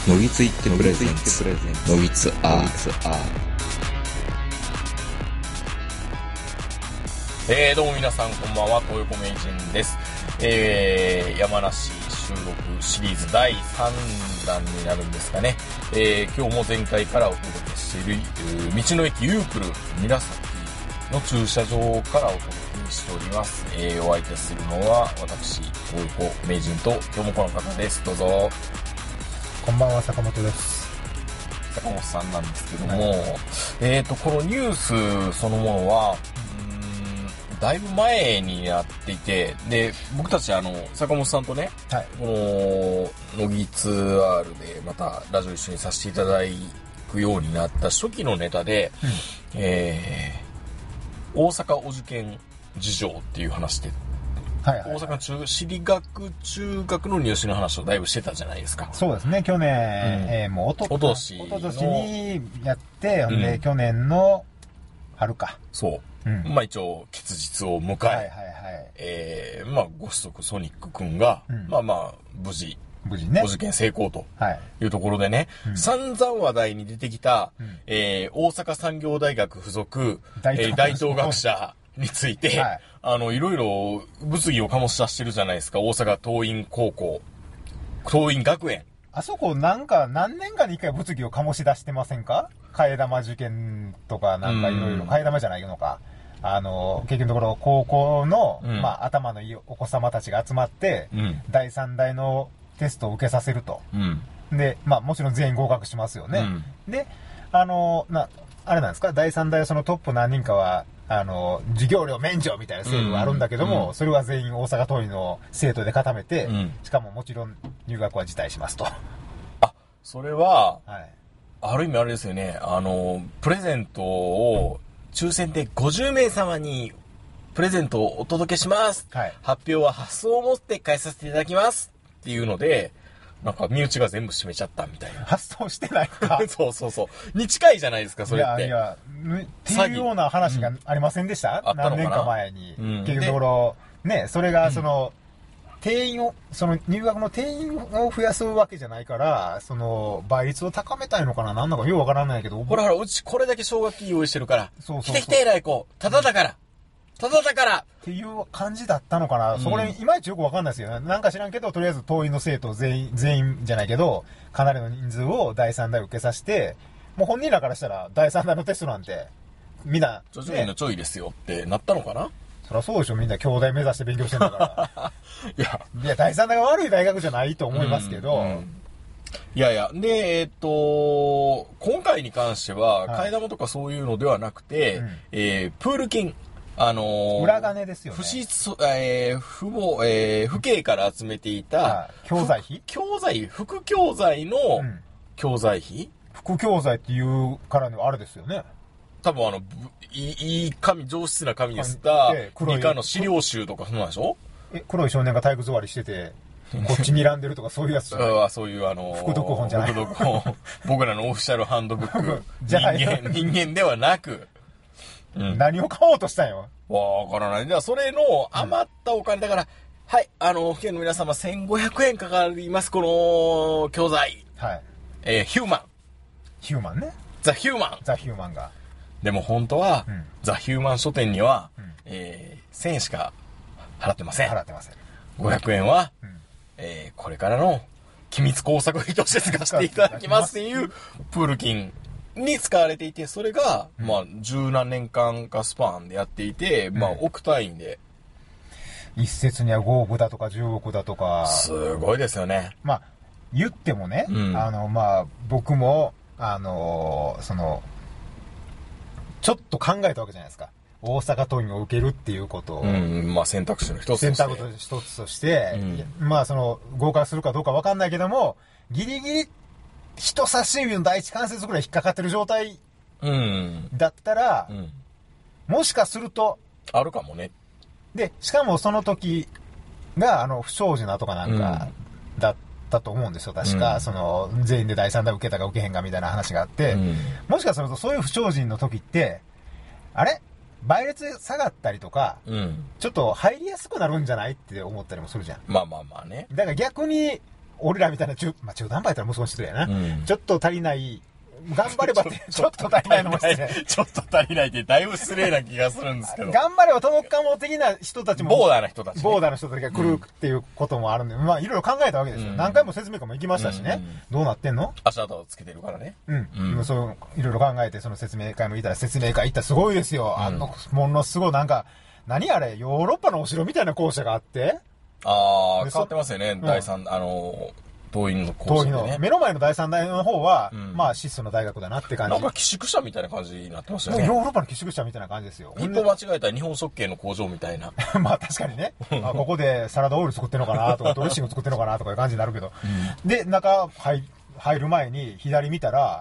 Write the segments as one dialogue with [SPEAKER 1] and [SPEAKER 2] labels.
[SPEAKER 1] のぎついってプレゼンツのぎつアー
[SPEAKER 2] どうも皆さんこんばんは、東横名人です。山梨収録シリーズ第3弾になるんですかね。今日も前回からお届けしている道の駅ユークル韮崎の駐車場からお届けしております。お相手するのは私、東横名人と今日もこの方です。どうぞ。
[SPEAKER 3] こんばんは、坂本です。
[SPEAKER 2] 坂本さんなんですけども、このニュースそのものはだいぶ前にやっていて、で僕たち坂本さんとね、
[SPEAKER 3] はい、
[SPEAKER 2] この乃木ツアールでまたラジオ一緒にさせていただくようになった初期のネタで、大阪お受験事情っていう話で、
[SPEAKER 3] はいはいはい、
[SPEAKER 2] 大阪私立中学の入試の話をだいぶしてたじゃないですか。
[SPEAKER 3] そうですね、去年、もうおととしにやって、で去年の春か。
[SPEAKER 2] そう。まあ一応吉日を迎え、まあご子息ソニック君が、まあ無事ね、お受験成功というところでね、散々話題に出てきた、大阪産業大学附属大東学者について、いろいろ物議を醸し出してるじゃないですか。大阪桐蔭高校、桐蔭学園。
[SPEAKER 3] あそこなんか何年かに一回物議を醸し出してませんか？替え玉受験とかなんかいろいろ、替え玉じゃないのか。結局のところ高校の、まあ頭のいいお子様たちが集まって、第3代のテストを受けさせると。で、まあもちろん全員合格しますよね。で、あれなんですか、第3代そのトップ何人かは、授業料免除みたいな制度があるんだけども、それは全員大阪桐蔭の生徒で固めて、しかももちろん入学は辞退しますと。
[SPEAKER 2] あ、それは、ある意味あれですよね、プレゼントを抽選で50名様にプレゼントをお届けします。発表は発送をもって返させていただきます。っていうので、なんか身内が全部閉めちゃったみたいな。
[SPEAKER 3] 発送してないか。
[SPEAKER 2] そうに近いじゃないですか、それって。
[SPEAKER 3] いやっていうような話がありませんでした？何年か前に。結局のところ、ね、それが定員を、入学の定員を増やすわけじゃないから、倍率を高めたいのかな、なんだかよくわからないけど。
[SPEAKER 2] ほら、うちこれだけ奨学金用意してるから。来て偉い子。ただだから
[SPEAKER 3] っていう感じだったのかな。そこでいまいちよくわかんないですよね。なんか知らんけど、とりあえず桐蔭の生徒全員じゃないけど、かなりの人数を第3代受けさせて、もう本人らからしたら第3代のテストなんて、みんな、
[SPEAKER 2] ちょいですよってなったのかな。
[SPEAKER 3] そりゃそうでしょ、みんな兄弟目指して勉強してんだから。いや、第3代が悪い大学じゃないと思いますけど、
[SPEAKER 2] で、今回に関しては、替え玉とかそういうのではなくて、プール金、
[SPEAKER 3] 裏金ですよね。
[SPEAKER 2] 父兄から集めていた、
[SPEAKER 3] 教材費？
[SPEAKER 2] 副教材の教材費？
[SPEAKER 3] 副教材っていうからのあれですよね。
[SPEAKER 2] 多分いい上質な紙で吸った理科の資料集とかそうなんでしょ？
[SPEAKER 3] 黒い少年が体育座りしてて、こっち睨んでるとかそういうやつじゃない？
[SPEAKER 2] そういう
[SPEAKER 3] 副読本じゃない？
[SPEAKER 2] 僕らのオフィシャルハンドブック。人間ではなく。
[SPEAKER 3] 何を買おうとしたんよ。
[SPEAKER 2] わからない。じゃあ、それの余ったお金だから、はい、お府県の皆様1500円かかります、この教材。ヒューマン。
[SPEAKER 3] ヒューマンね。
[SPEAKER 2] ザ・ヒューマンが。でも本当は、ザ・ヒューマン書店には、1000円しか払ってません。500円は、これからの機密工作費として使わせていただきますっていうプール金に使われていて、それが、まあ、十何年間かスパンでやっていて、まあ、億単位で。
[SPEAKER 3] 一説には5億だとか10億だとか。
[SPEAKER 2] すごいですよね。
[SPEAKER 3] まあ、言ってもね、まあ、僕も、ちょっと考えたわけじゃないですか。大阪桐蔭を受けるっていうことを。
[SPEAKER 2] まあ、選択肢の一つ
[SPEAKER 3] として、まあ、合格するかどうかわかんないけども、ギリギリ、人差し指の第一関節ぐらい引っかかってる状態だったら、もしかすると
[SPEAKER 2] あるかもね。
[SPEAKER 3] で、しかもその時が不祥事なとかなんかだったと思うんですよ、確か。全員で第3代受けたか受けへんかみたいな話があって、もしかするとそういう不祥事の時って、あれ倍率下がったりとか、ちょっと入りやすくなるんじゃないって思ったりもするじゃん。
[SPEAKER 2] まあね。
[SPEAKER 3] だから逆に俺らみたいな中途半端やったら息子に失礼やな。ちょっと足りない、頑張ればって、ちょっと足りないのも失礼。
[SPEAKER 2] ちょっと足りないってだいぶ失礼な気がするんですけど。
[SPEAKER 3] 頑張れば届くかも的な人たちも。
[SPEAKER 2] ボーダーな人たち、ね。
[SPEAKER 3] ボーダーの人たちが来るっていうこともあるんで、まあいろいろ考えたわけですよ。何回も説明会も行きましたしね。どうなってんの？
[SPEAKER 2] 足跡をつけてるからね。
[SPEAKER 3] そう、いろいろ考えて、その説明会も行ったら説明会行ったらすごいですよ。ものすごいなんか、何あれ、ヨーロッパのお城みたいな校舎があって。
[SPEAKER 2] 変わってますよね。第三、東院の校舎でね。東院の。
[SPEAKER 3] 目の前の第三大の方は、まあ、質素の大学だなって感じ。
[SPEAKER 2] なんか寄宿舎みたいな感じになってましたよね。
[SPEAKER 3] ヨーロッパの寄宿舎みたいな感じですよ。
[SPEAKER 2] 一歩間違えたら日本食系の工場みたいな。
[SPEAKER 3] まあ確かにね。ここでサラダオイル作ってんのかなとか、ドレッシング作ってんのかなとかいう感じになるけど。で、中入る前に左見たら、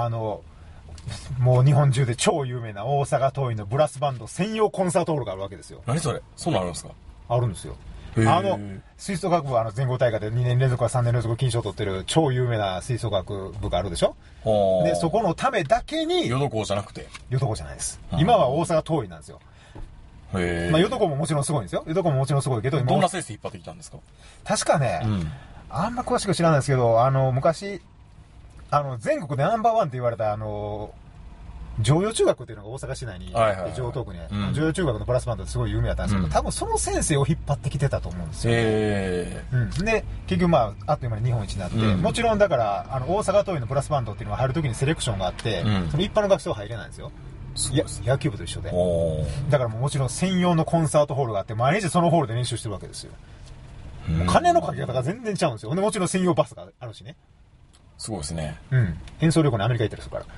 [SPEAKER 3] もう日本中で超有名な大阪桐蔭のブラスバンド専用コンサートホールがあるわけですよ。
[SPEAKER 2] 何それ？そんなのあるんですか？
[SPEAKER 3] あるんですよ。吹奏楽部は全国大会で2年連続か3年連続金賞を取ってる超有名な吹奏楽部があるでしょ。で、そこのためだけに。
[SPEAKER 2] 淀校じゃなくて？
[SPEAKER 3] 淀校じゃないです。今は大阪桐蔭なんですよ。まあ、淀校ももちろんすごいんですよ。淀校ももちろんすごいけど、
[SPEAKER 2] どんな先生引っ張ってきたんですか？
[SPEAKER 3] 確かね、あんま詳しく知らないですけど、昔、全国でナンバーワンって言われた、常陽中学っていうのが大阪市内にあって、城東区に、常陽中学のブラスバンドってすごい有名だったんですけど、多分その先生を引っ張ってきてたと思うんですよ。で、結局まあ、あっという間に日本一になって、もちろんだから、大阪桐蔭のブラスバンドっていうのは入るときにセレクションがあって、その一般の学生は入れないんですよ。野球部と一緒で。だからもちろん専用のコンサートホールがあって、毎日そのホールで練習してるわけですよ。金のかけ方が全然ちゃうんですよ。でもちろん専用バスがあるしね。
[SPEAKER 2] すごいですね。
[SPEAKER 3] 演奏旅行にアメリカ行ったりするから。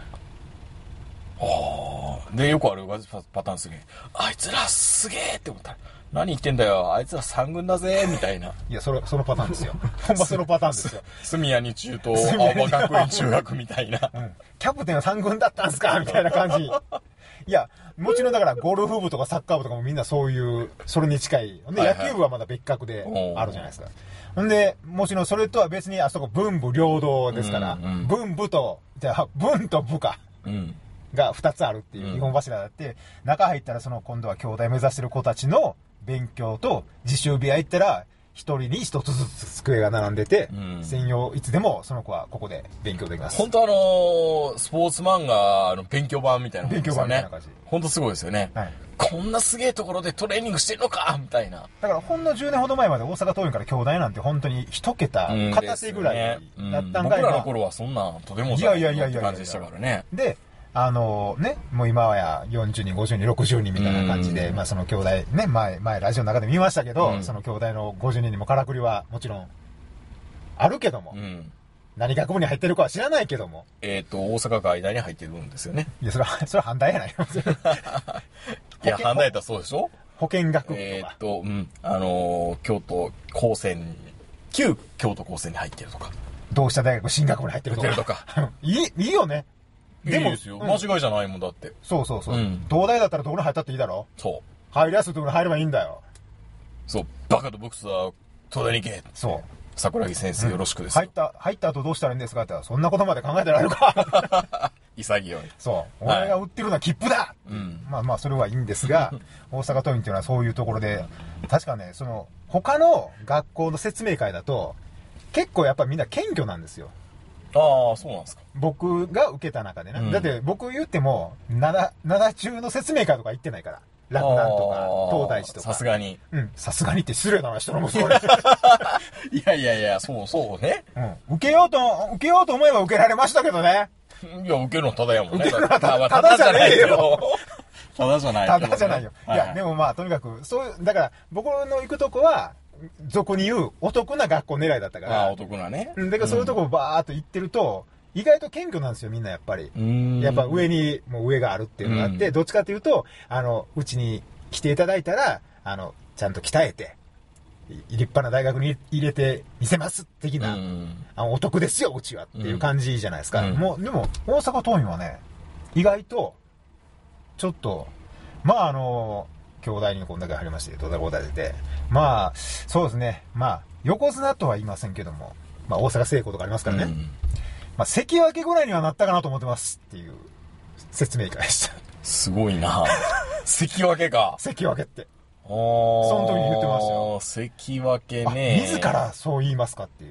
[SPEAKER 2] で、よくあるパターンすげえ。あいつらすげえって思ったら、何言ってんだよ、あいつら三軍だぜ、みたいな。
[SPEAKER 3] いや、そのパターンですよ。ほんまそのパターンですよ。
[SPEAKER 2] 住谷日中と青葉学園中学みたいな。
[SPEAKER 3] キャプテンは三軍だったんすかみたいな感じ。いや、もちろんだからゴルフ部とかサッカー部とかもみんなそういう、それに近い。で、野球部はまだ別格であるじゃないですか。ほんで、もちろんそれとは別にあそこ文武両道ですから、文部と、じゃあ文と部か。が2つあるっていう日本柱だって、中入ったらその今度は京大目指してる子たちの勉強と、自習部屋行ったら一人に一つずつ机が並んでて、専用いつでもその子はここで勉強できます。
[SPEAKER 2] 本当スポーツ漫画の勉強版みたいな
[SPEAKER 3] 勉強版みたいな感じ。
[SPEAKER 2] 本当すごいですよね。こんなすげえところでトレーニングしてるのかみたいな。
[SPEAKER 3] だからほんの10年ほど前まで大阪桐蔭から京大なんて本当に一桁、片手ぐらいだったんが、
[SPEAKER 2] 僕らの頃はそんなとてもじゃないって感じでしたからね。
[SPEAKER 3] で、もう今はや40人、50人、60人みたいな感じで、まあその兄弟ね、前ラジオの中で見ましたけど、その兄弟の50人にもからくりはもちろんあるけども、何学部に入ってるかは知らないけども。
[SPEAKER 2] 大阪外大に入ってるんですよね。
[SPEAKER 3] いや、それは反対やないよ。
[SPEAKER 2] いや、反対やったらそうでしょ？
[SPEAKER 3] 保健学部と
[SPEAKER 2] か。京都高専、旧京都高専に入ってるとか。
[SPEAKER 3] 同志社大学進学部に入ってるとか。いいよね。
[SPEAKER 2] でもいいですよ。間違いじゃないもんだって。
[SPEAKER 3] そう。東大だったらどこに入ったっていいだろ？
[SPEAKER 2] そう。
[SPEAKER 3] 入りやすいところに入ればいいんだよ。
[SPEAKER 2] そう。バカと僕は東大に行け。
[SPEAKER 3] そう。
[SPEAKER 2] 桜木先生よろしくです。
[SPEAKER 3] 入った後どうしたらいいんですかって言ったら、そんなことまで考えてられるか。
[SPEAKER 2] 潔い。
[SPEAKER 3] そう。俺が売ってるのは切符だ。まあそれはいいんですが、大阪桐蔭っていうのはそういうところで、確かね、他の学校の説明会だと、結構やっぱみんな謙虚なんですよ。
[SPEAKER 2] ああ、そうなんですか。
[SPEAKER 3] 僕が受けた中でね。だって僕言っても、灘中の説明会とか行ってないから。洛南とか、東大寺とか。
[SPEAKER 2] さすがに。
[SPEAKER 3] さすがにって失礼だな、人の息子に。
[SPEAKER 2] いや、そうね。
[SPEAKER 3] 受けようと思えば受けられましたけどね。
[SPEAKER 2] いや、受けるのただやもんね。
[SPEAKER 3] 受けるのただじゃないよ。
[SPEAKER 2] ただじゃない。
[SPEAKER 3] ただじゃないよ。いや、でもまあ、とにかく、だから、僕の行くとこは、俗に言うお得な学校狙いだったから。
[SPEAKER 2] お得なね。
[SPEAKER 3] だからそういうとこバーっと行ってると、意外と謙虚なんですよ、みんなやっぱり。やっぱ上に、もう上があるっていうのがあって、どっちかというと、うちに来ていただいたら、ちゃんと鍛えて、立派な大学に入れてみせます、的な。お得ですよ、うちはっていう感じじゃないですか。でも、大阪桐蔭はね、意外と、ちょっと、まあ京大にこんだけ入りまして、東大高大出て、まあ、そうですね、まあ、横綱とは言いませんけども、まあ大阪聖光とかありますからね。まあ関脇ぐらいにはなったかなと思ってますっていう説明会でした。
[SPEAKER 2] すごいな。関脇か。
[SPEAKER 3] 関脇って。その時に言ってましたよ。
[SPEAKER 2] 関脇ね。
[SPEAKER 3] 自らそう言いますかっていう。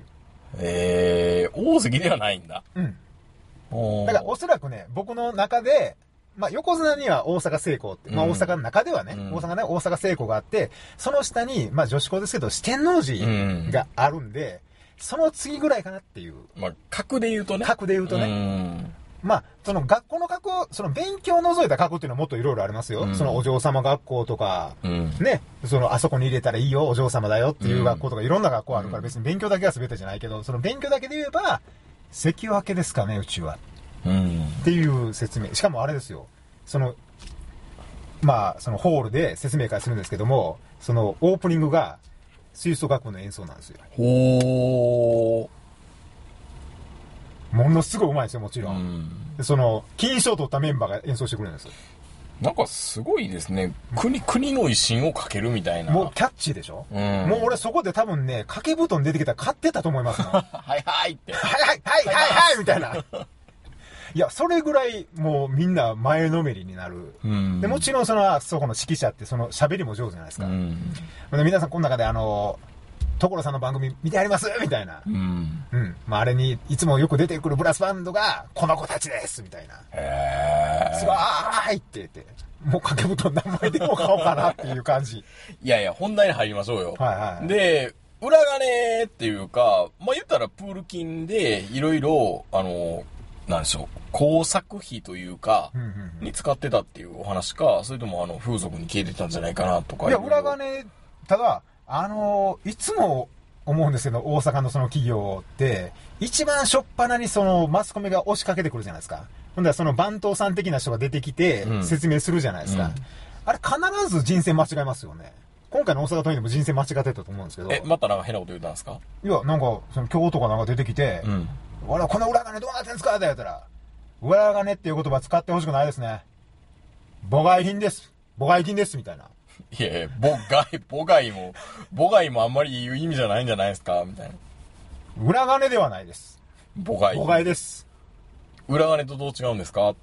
[SPEAKER 2] 大関ではないんだ。
[SPEAKER 3] うん。だからおそらくね、僕の中で、まあ、横綱には大阪製鋼って、まあ、大阪の中ではね、大阪製鋼があって、その下に、まあ、女子校ですけど、四天王寺があるんで、その次ぐらいかなっていう。
[SPEAKER 2] まあ、格で言うとね。
[SPEAKER 3] 格で言うとね。まあ、その学校の格、その勉強を除いた格っていうのはもっといろいろありますよ。そのお嬢様学校とか、ね、そのあそこに入れたらいいよ、お嬢様だよっていう学校とかいろんな学校あるから、別に勉強だけが全てじゃないけど、その勉強だけで言えば、関脇ですかね、うちは。っていう説明。しかもあれですよ。その、まあ、そのホールで説明会するんですけども、そのオープニングが吹奏楽部の演奏なんですよ。
[SPEAKER 2] ほー。
[SPEAKER 3] ものすごい上手いですよ、もちろん。その、金賞を取ったメンバーが演奏してくれるんですよ。
[SPEAKER 2] なんかすごいですね。国の威信をかけるみたいな。
[SPEAKER 3] もうキャッチーでしょ、もう俺そこで多分ね、掛け布団出てきたら買ってたと思いますもん。
[SPEAKER 2] はいはいって。
[SPEAKER 3] はいみたいな。いや、それぐらいもうみんな前のめりになる。でもちろんそこの指揮者ってその喋りも上手じゃないですか。で皆さんこの中で所さんの番組見てありますみたいな。まああれにいつもよく出てくるブラスバンドがこの子たちですみたいな。すごーいって言って、もう掛け布団何枚でも買おうかなっていう感じ。
[SPEAKER 2] いやいや、本題に入りましょうよ。
[SPEAKER 3] はいはい。
[SPEAKER 2] で、裏金っていうか、まあ言ったらプール金でいろいろ、なんでしょう、工作費というか、に使ってたっていうお話か、それとも風俗に消えてたんじゃないかなとか。
[SPEAKER 3] いや、裏金、ただ、いつも思うんですけど、大阪のその企業って、一番初っ端にそのマスコミが押しかけてくるじゃないですか。ほんでその番頭さん的な人が出てきて、説明するじゃないですか。あれ必ず人選間違えますよね。今回の大阪桐蔭でも人選間違ってたと思うんですけど。
[SPEAKER 2] またなんか変なこと言ったんですか？
[SPEAKER 3] いや、なんか、その京都かなんか出てきて、この裏金どうなってんすかって言ったら、裏金っていう言葉使ってほしくないですね。母外品です。母外金です、みたいな。
[SPEAKER 2] いやいや、母外もあんまり言う意味じゃないんじゃないですかみたいな。
[SPEAKER 3] 裏金ではないです。
[SPEAKER 2] 母外。
[SPEAKER 3] 母外です。
[SPEAKER 2] 裏金とどう違うんですか？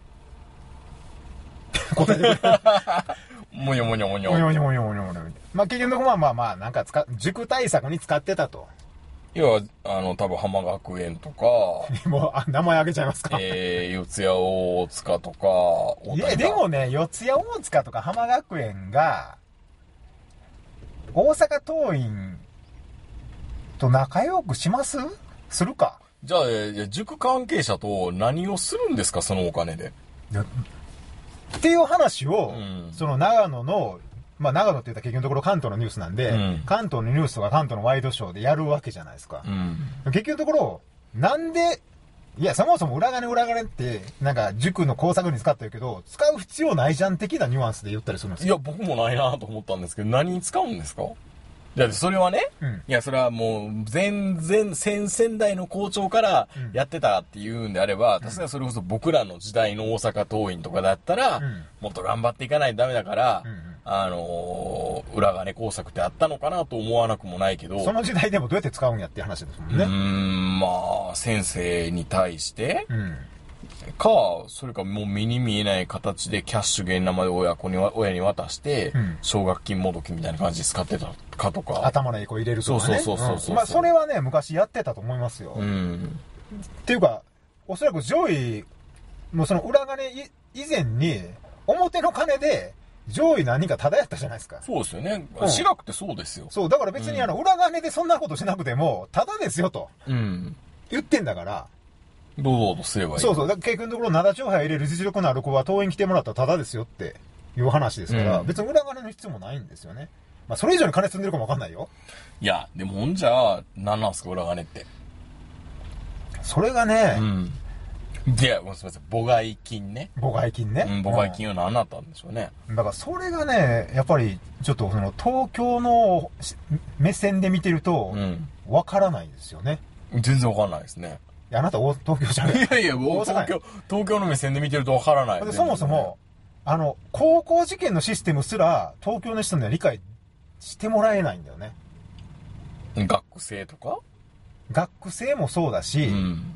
[SPEAKER 3] 答えてくれ。
[SPEAKER 2] もにょもにょもにょ。
[SPEAKER 3] まあ、結局まあ、なんか塾対策に使ってたと。
[SPEAKER 2] 要は、多分浜学園とか。
[SPEAKER 3] もう、名前挙げちゃいますか。
[SPEAKER 2] 四谷大塚とか。
[SPEAKER 3] いや、でもね、四谷大塚とか浜学園が、大阪桐蔭と仲良くしるか。
[SPEAKER 2] じゃあ、塾関係者と何をするんですか、そのお金で。
[SPEAKER 3] っていう話を、その長野の、まあ長野って言ったら結局のところ関東のニュースなんで、関東のニュースとか関東のワイドショーでやるわけじゃないですか。結局のところ、なんで、いや、そもそも裏金って、なんか塾の工作に使ってるけど、使う必要ないじゃん的なニュアンスで言ったりするんですよ。
[SPEAKER 2] いや、僕もないなと思ったんですけど、何に使うんですか？いや、それはね、いや、それはもう、全然、先々代の校長からやってたっていうんであれば、確かにそれこそ僕らの時代の大阪桐蔭とかだったら、もっと頑張っていかないとダメだから、裏金工作ってあったのかなと思わなくもないけど。
[SPEAKER 3] その時代でもどうやって使うんやっていう話ですもんね。
[SPEAKER 2] まあ、先生に対して、それかもう目に見えない形でキャッシュ現生で親に渡して、奨学金もどきみたいな感じで使ってたかとか。
[SPEAKER 3] 頭のエコ入れるとかね。
[SPEAKER 2] そう。
[SPEAKER 3] まあ、それはね、昔やってたと思いますよ。っていうか、おそらく上位、もうその裏金以前に、表の金で、上位何人かタダやったじゃないですか。
[SPEAKER 2] そうですよね。私学ってそうですよ。
[SPEAKER 3] そう、だから別に裏金でそんなことしなくても、タダですよと。言ってんだから。
[SPEAKER 2] どうすればいい。
[SPEAKER 3] そう。だから結局のところ、灘長杯入れる実力のある子は登園来てもらったらタダですよっていう話ですから、別に裏金の必要もないんですよね。まあ、それ以上に金積んでるかもわかんないよ。
[SPEAKER 2] いや、でもほんじゃ、何なんすか、裏金って。
[SPEAKER 3] それがね、
[SPEAKER 2] いや、すみません、母外金ね。
[SPEAKER 3] 母外金ね。
[SPEAKER 2] 母外金は何だったんでしょうね。
[SPEAKER 3] だからそれがね、やっぱり、ちょっとその、東京の目線で見てると、わからないですよね。
[SPEAKER 2] 全然わかんないですね。
[SPEAKER 3] いや、あなた東京じゃない。
[SPEAKER 2] いや、東京の目線で見てるとわからない。
[SPEAKER 3] そもそも、高校受験のシステムすら、東京の人には理解してもらえないんだよね。
[SPEAKER 2] 学生とか？
[SPEAKER 3] 学生もそうだし、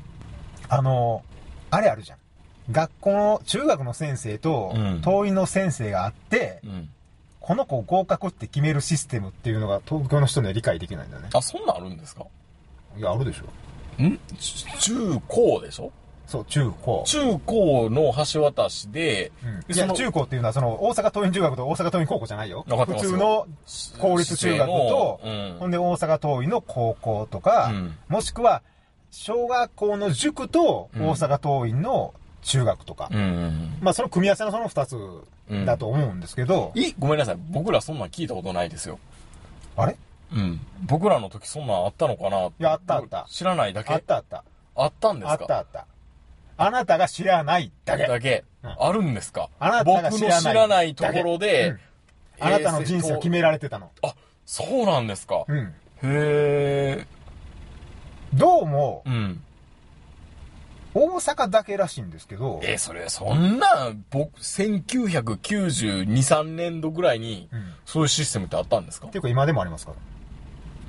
[SPEAKER 3] あれあるじゃん。学校の、中学の先生と、党員の先生があって、この子合格って決めるシステムっていうのが東京の人には理解できないんだよね。
[SPEAKER 2] あ、そんなんあるんですか？
[SPEAKER 3] いや、あるでしょ。
[SPEAKER 2] 中高でしょ？
[SPEAKER 3] そう、中高。
[SPEAKER 2] 中高の橋渡しで、
[SPEAKER 3] いや、中高っていうのは、大阪桐蔭中学と大阪桐蔭高校じゃないよ。普通の公立中学と、ほんで大阪桐蔭の高校とか、もしくは、小学校の塾と大阪桐蔭の中学とか。まあ、その組み合わせのその2つだと思うんですけど。
[SPEAKER 2] ごめんなさい。僕らそんなん聞いたことないですよ。
[SPEAKER 3] あれ？
[SPEAKER 2] 僕らの時そんなんあったのかな？い
[SPEAKER 3] や、あったあった。
[SPEAKER 2] 知らないだけ？
[SPEAKER 3] あったあった。
[SPEAKER 2] あったんですか？
[SPEAKER 3] あったあった。あなたが知らないだけ。
[SPEAKER 2] あるんですか？
[SPEAKER 3] あなたが
[SPEAKER 2] 僕の知らないところで、
[SPEAKER 3] あなたの人生を決められてたの。
[SPEAKER 2] あ、そうなんですか。へー。
[SPEAKER 3] どうも、大阪だけらしいんですけど。
[SPEAKER 2] そんな、1992、3年度ぐらいに、そういうシステムってあったんですか？
[SPEAKER 3] っていうか今でもありますから。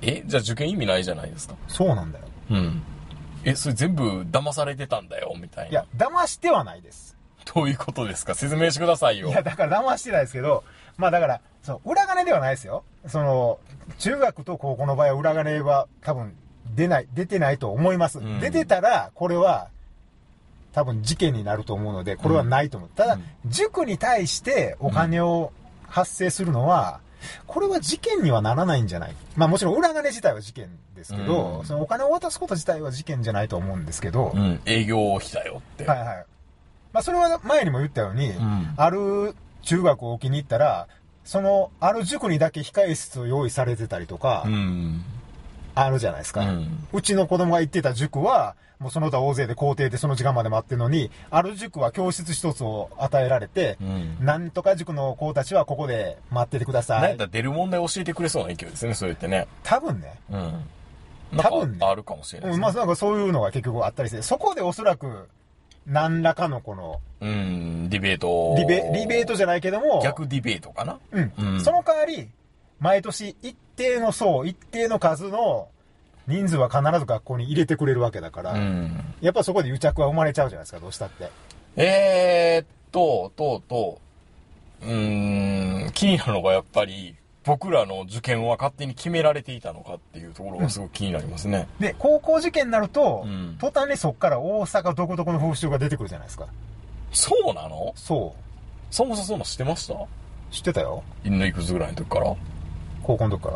[SPEAKER 2] じゃあ受験意味ないじゃないですか。
[SPEAKER 3] そうなんだよ。
[SPEAKER 2] それ全部騙されてたんだよ、みたいな。
[SPEAKER 3] いや、騙してはないです。
[SPEAKER 2] どういうことですか？説明してくださいよ。
[SPEAKER 3] いや、だから騙してないですけど、まあだから、裏金ではないですよ。中学と高校の場合は裏金は多分出てないと思います。出てたら、これは、多分事件になると思うので、これはないと思う。ただ、塾に対してお金を発生するのは、これは事件にはならないんじゃない？まあもちろん裏金自体は事件ですけど、そのお金を渡すこと自体は事件じゃないと思うんですけど。
[SPEAKER 2] 営業費だよって。
[SPEAKER 3] はいはい。まあそれは前にも言ったように、ある中学を置きに行ったら、ある塾にだけ控え室を用意されてたりとか、あるじゃないですか。うちの子供が行ってた塾は、もうその他大勢で校庭でその時間まで待ってるのに、ある塾は教室一つを与えられて、なんとか塾の子たちはここで待っててください。
[SPEAKER 2] なんか出る問題教えてくれそうな勢いですね、そう言ってね。
[SPEAKER 3] 多分ね。
[SPEAKER 2] 多分ね。あるかもしれないですね。
[SPEAKER 3] まあなんかそういうのが結局あったりして、そこでおそらく、何らかのこの、
[SPEAKER 2] ディベート。
[SPEAKER 3] ディベートじゃないけども、
[SPEAKER 2] 逆ディベートかな。
[SPEAKER 3] その代わり、毎年一定の層、一定の数の人数は必ず学校に入れてくれるわけだから、やっぱそこで癒着は生まれちゃうじゃないですか、どうしたって。
[SPEAKER 2] 気になるのがやっぱり、僕らの受験は勝手に決められていたのかっていうところがすごく気になりますね。
[SPEAKER 3] で、高校受験になると、途端にそっから大阪どこどこの風習が出てくるじゃないですか。
[SPEAKER 2] そうなの？
[SPEAKER 3] そう。
[SPEAKER 2] そもそもそんな知ってました？
[SPEAKER 3] 知ってたよ。
[SPEAKER 2] いくつぐらいの時から？
[SPEAKER 3] 高校の時から。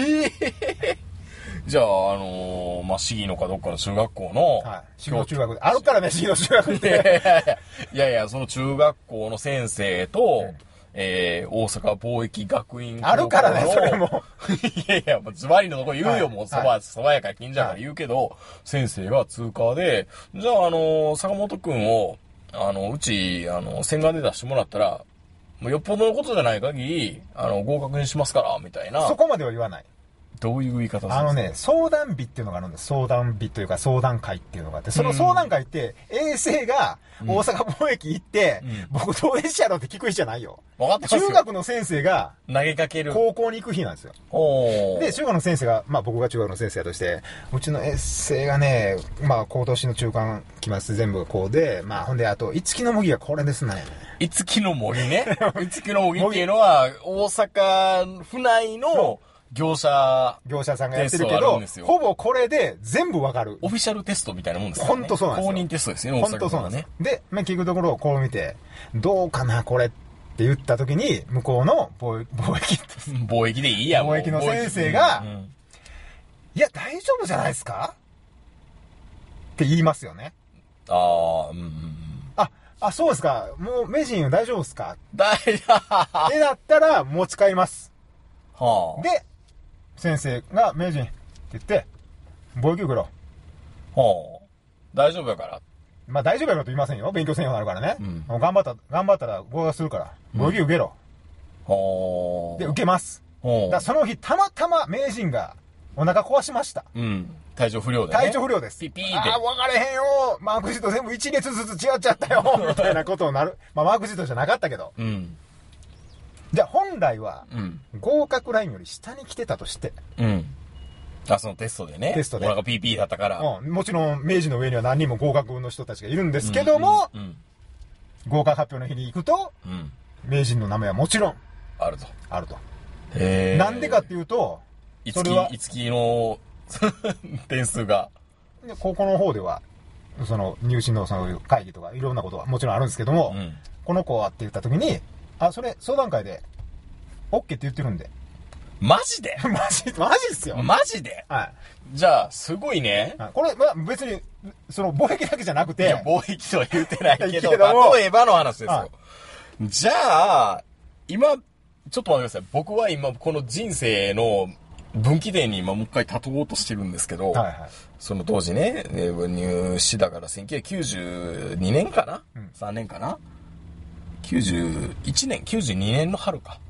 [SPEAKER 2] じゃあ、まあ、市議のかどっかの中学校の、
[SPEAKER 3] 市議の中学で。あるからね、市議の中学で。
[SPEAKER 2] いや、その中学校の先生と、大阪貿易学院
[SPEAKER 3] あるからね、それも。
[SPEAKER 2] いや、ズバリのとこ言うよ、もう、そばやから近所やから言うけど、先生が通過で、じゃあ、坂本くんを、うち、洗顔で出してもらったら、もうよっぽどのことじゃない限り、合格にしますから、みたいな。
[SPEAKER 3] そこまでは言わない。
[SPEAKER 2] どういう言い方ですか？
[SPEAKER 3] 相談日っていうのがあるんです。相談日というか相談会っていうのがあって、その相談会って、衛生が大阪貿易行って、僕どうでしたやろって聞く日じゃないよ。
[SPEAKER 2] 分かってますよ。
[SPEAKER 3] 中学の先生が、
[SPEAKER 2] 投げかける。
[SPEAKER 3] 高校に行く日なんですよ。で、中学の先生が、まあ僕が中学の先生として、うちの衛生がね、まあ今年の中間期末全部がこうで、まあほんであと、五木の麦がこれですね。
[SPEAKER 2] 五木の森ね。五木の森っていうのは、大阪府内の、業者
[SPEAKER 3] さんがやってるけど、ほぼこれで全部わかる。
[SPEAKER 2] オフィシャルテストみたいなもんですね。
[SPEAKER 3] ほんとそうなんですよ。
[SPEAKER 2] 公認テストですね、
[SPEAKER 3] ほんとそうなんですね。で、聞くところをこう見て、どうかな、これって言った時に、向こうの
[SPEAKER 2] 貿易でいいや、
[SPEAKER 3] 貿易の先生が、いや、大丈夫じゃないですかって言いますよね。そうですか。もう、名人大丈夫ですかってなったら、持ち帰ります。で、先生が名人って言って、貿易受けろ。
[SPEAKER 2] 大丈夫やから。
[SPEAKER 3] まあ大丈夫やろと言いませんよ。勉強せんようになるからね。頑張ったら合格するから。貿易受けろ。で、受けます。だその日、たまたま名人がお腹壊しました。
[SPEAKER 2] 体調不良でね。
[SPEAKER 3] 体調不良です。
[SPEAKER 2] ピピーって。
[SPEAKER 3] 分かれへんよ。マークシート全部一列ずつ違っちゃったよ。みたいなことになる。まあマークシートじゃなかったけど。じゃあ本来は、合格ラインより下に来てたとして。
[SPEAKER 2] そのテストでね。
[SPEAKER 3] テストで。
[SPEAKER 2] お腹ピーピーだったから。
[SPEAKER 3] もちろん、明治の上には何人も合格の人たちがいるんですけども、合格発表の日に行くと、名人の名前はもちろん、
[SPEAKER 2] あると。
[SPEAKER 3] なんでかっていうと、
[SPEAKER 2] いつきの点数が。
[SPEAKER 3] で、高校の方では、その入試のそういう会議とかいろんなことはもちろんあるんですけども、うん、この子はって言った時に、それ相談会で OK って言ってるんで。
[SPEAKER 2] マジで
[SPEAKER 3] マジっすよ。
[SPEAKER 2] マジで、
[SPEAKER 3] はい。
[SPEAKER 2] じゃあ、すごいね。
[SPEAKER 3] これ、別に、その、貿易だけじゃなくて。い
[SPEAKER 2] や、貿易とは言ってないけど、例えばの話ですよ。じゃあ、今、ちょっと待ってください。僕は今、この人生の分岐点に今もう一回立とうとしてるんですけど、はいはい、その当時ね、入試だから1992年かな、うん、3年かな ?91 年、92年の春か。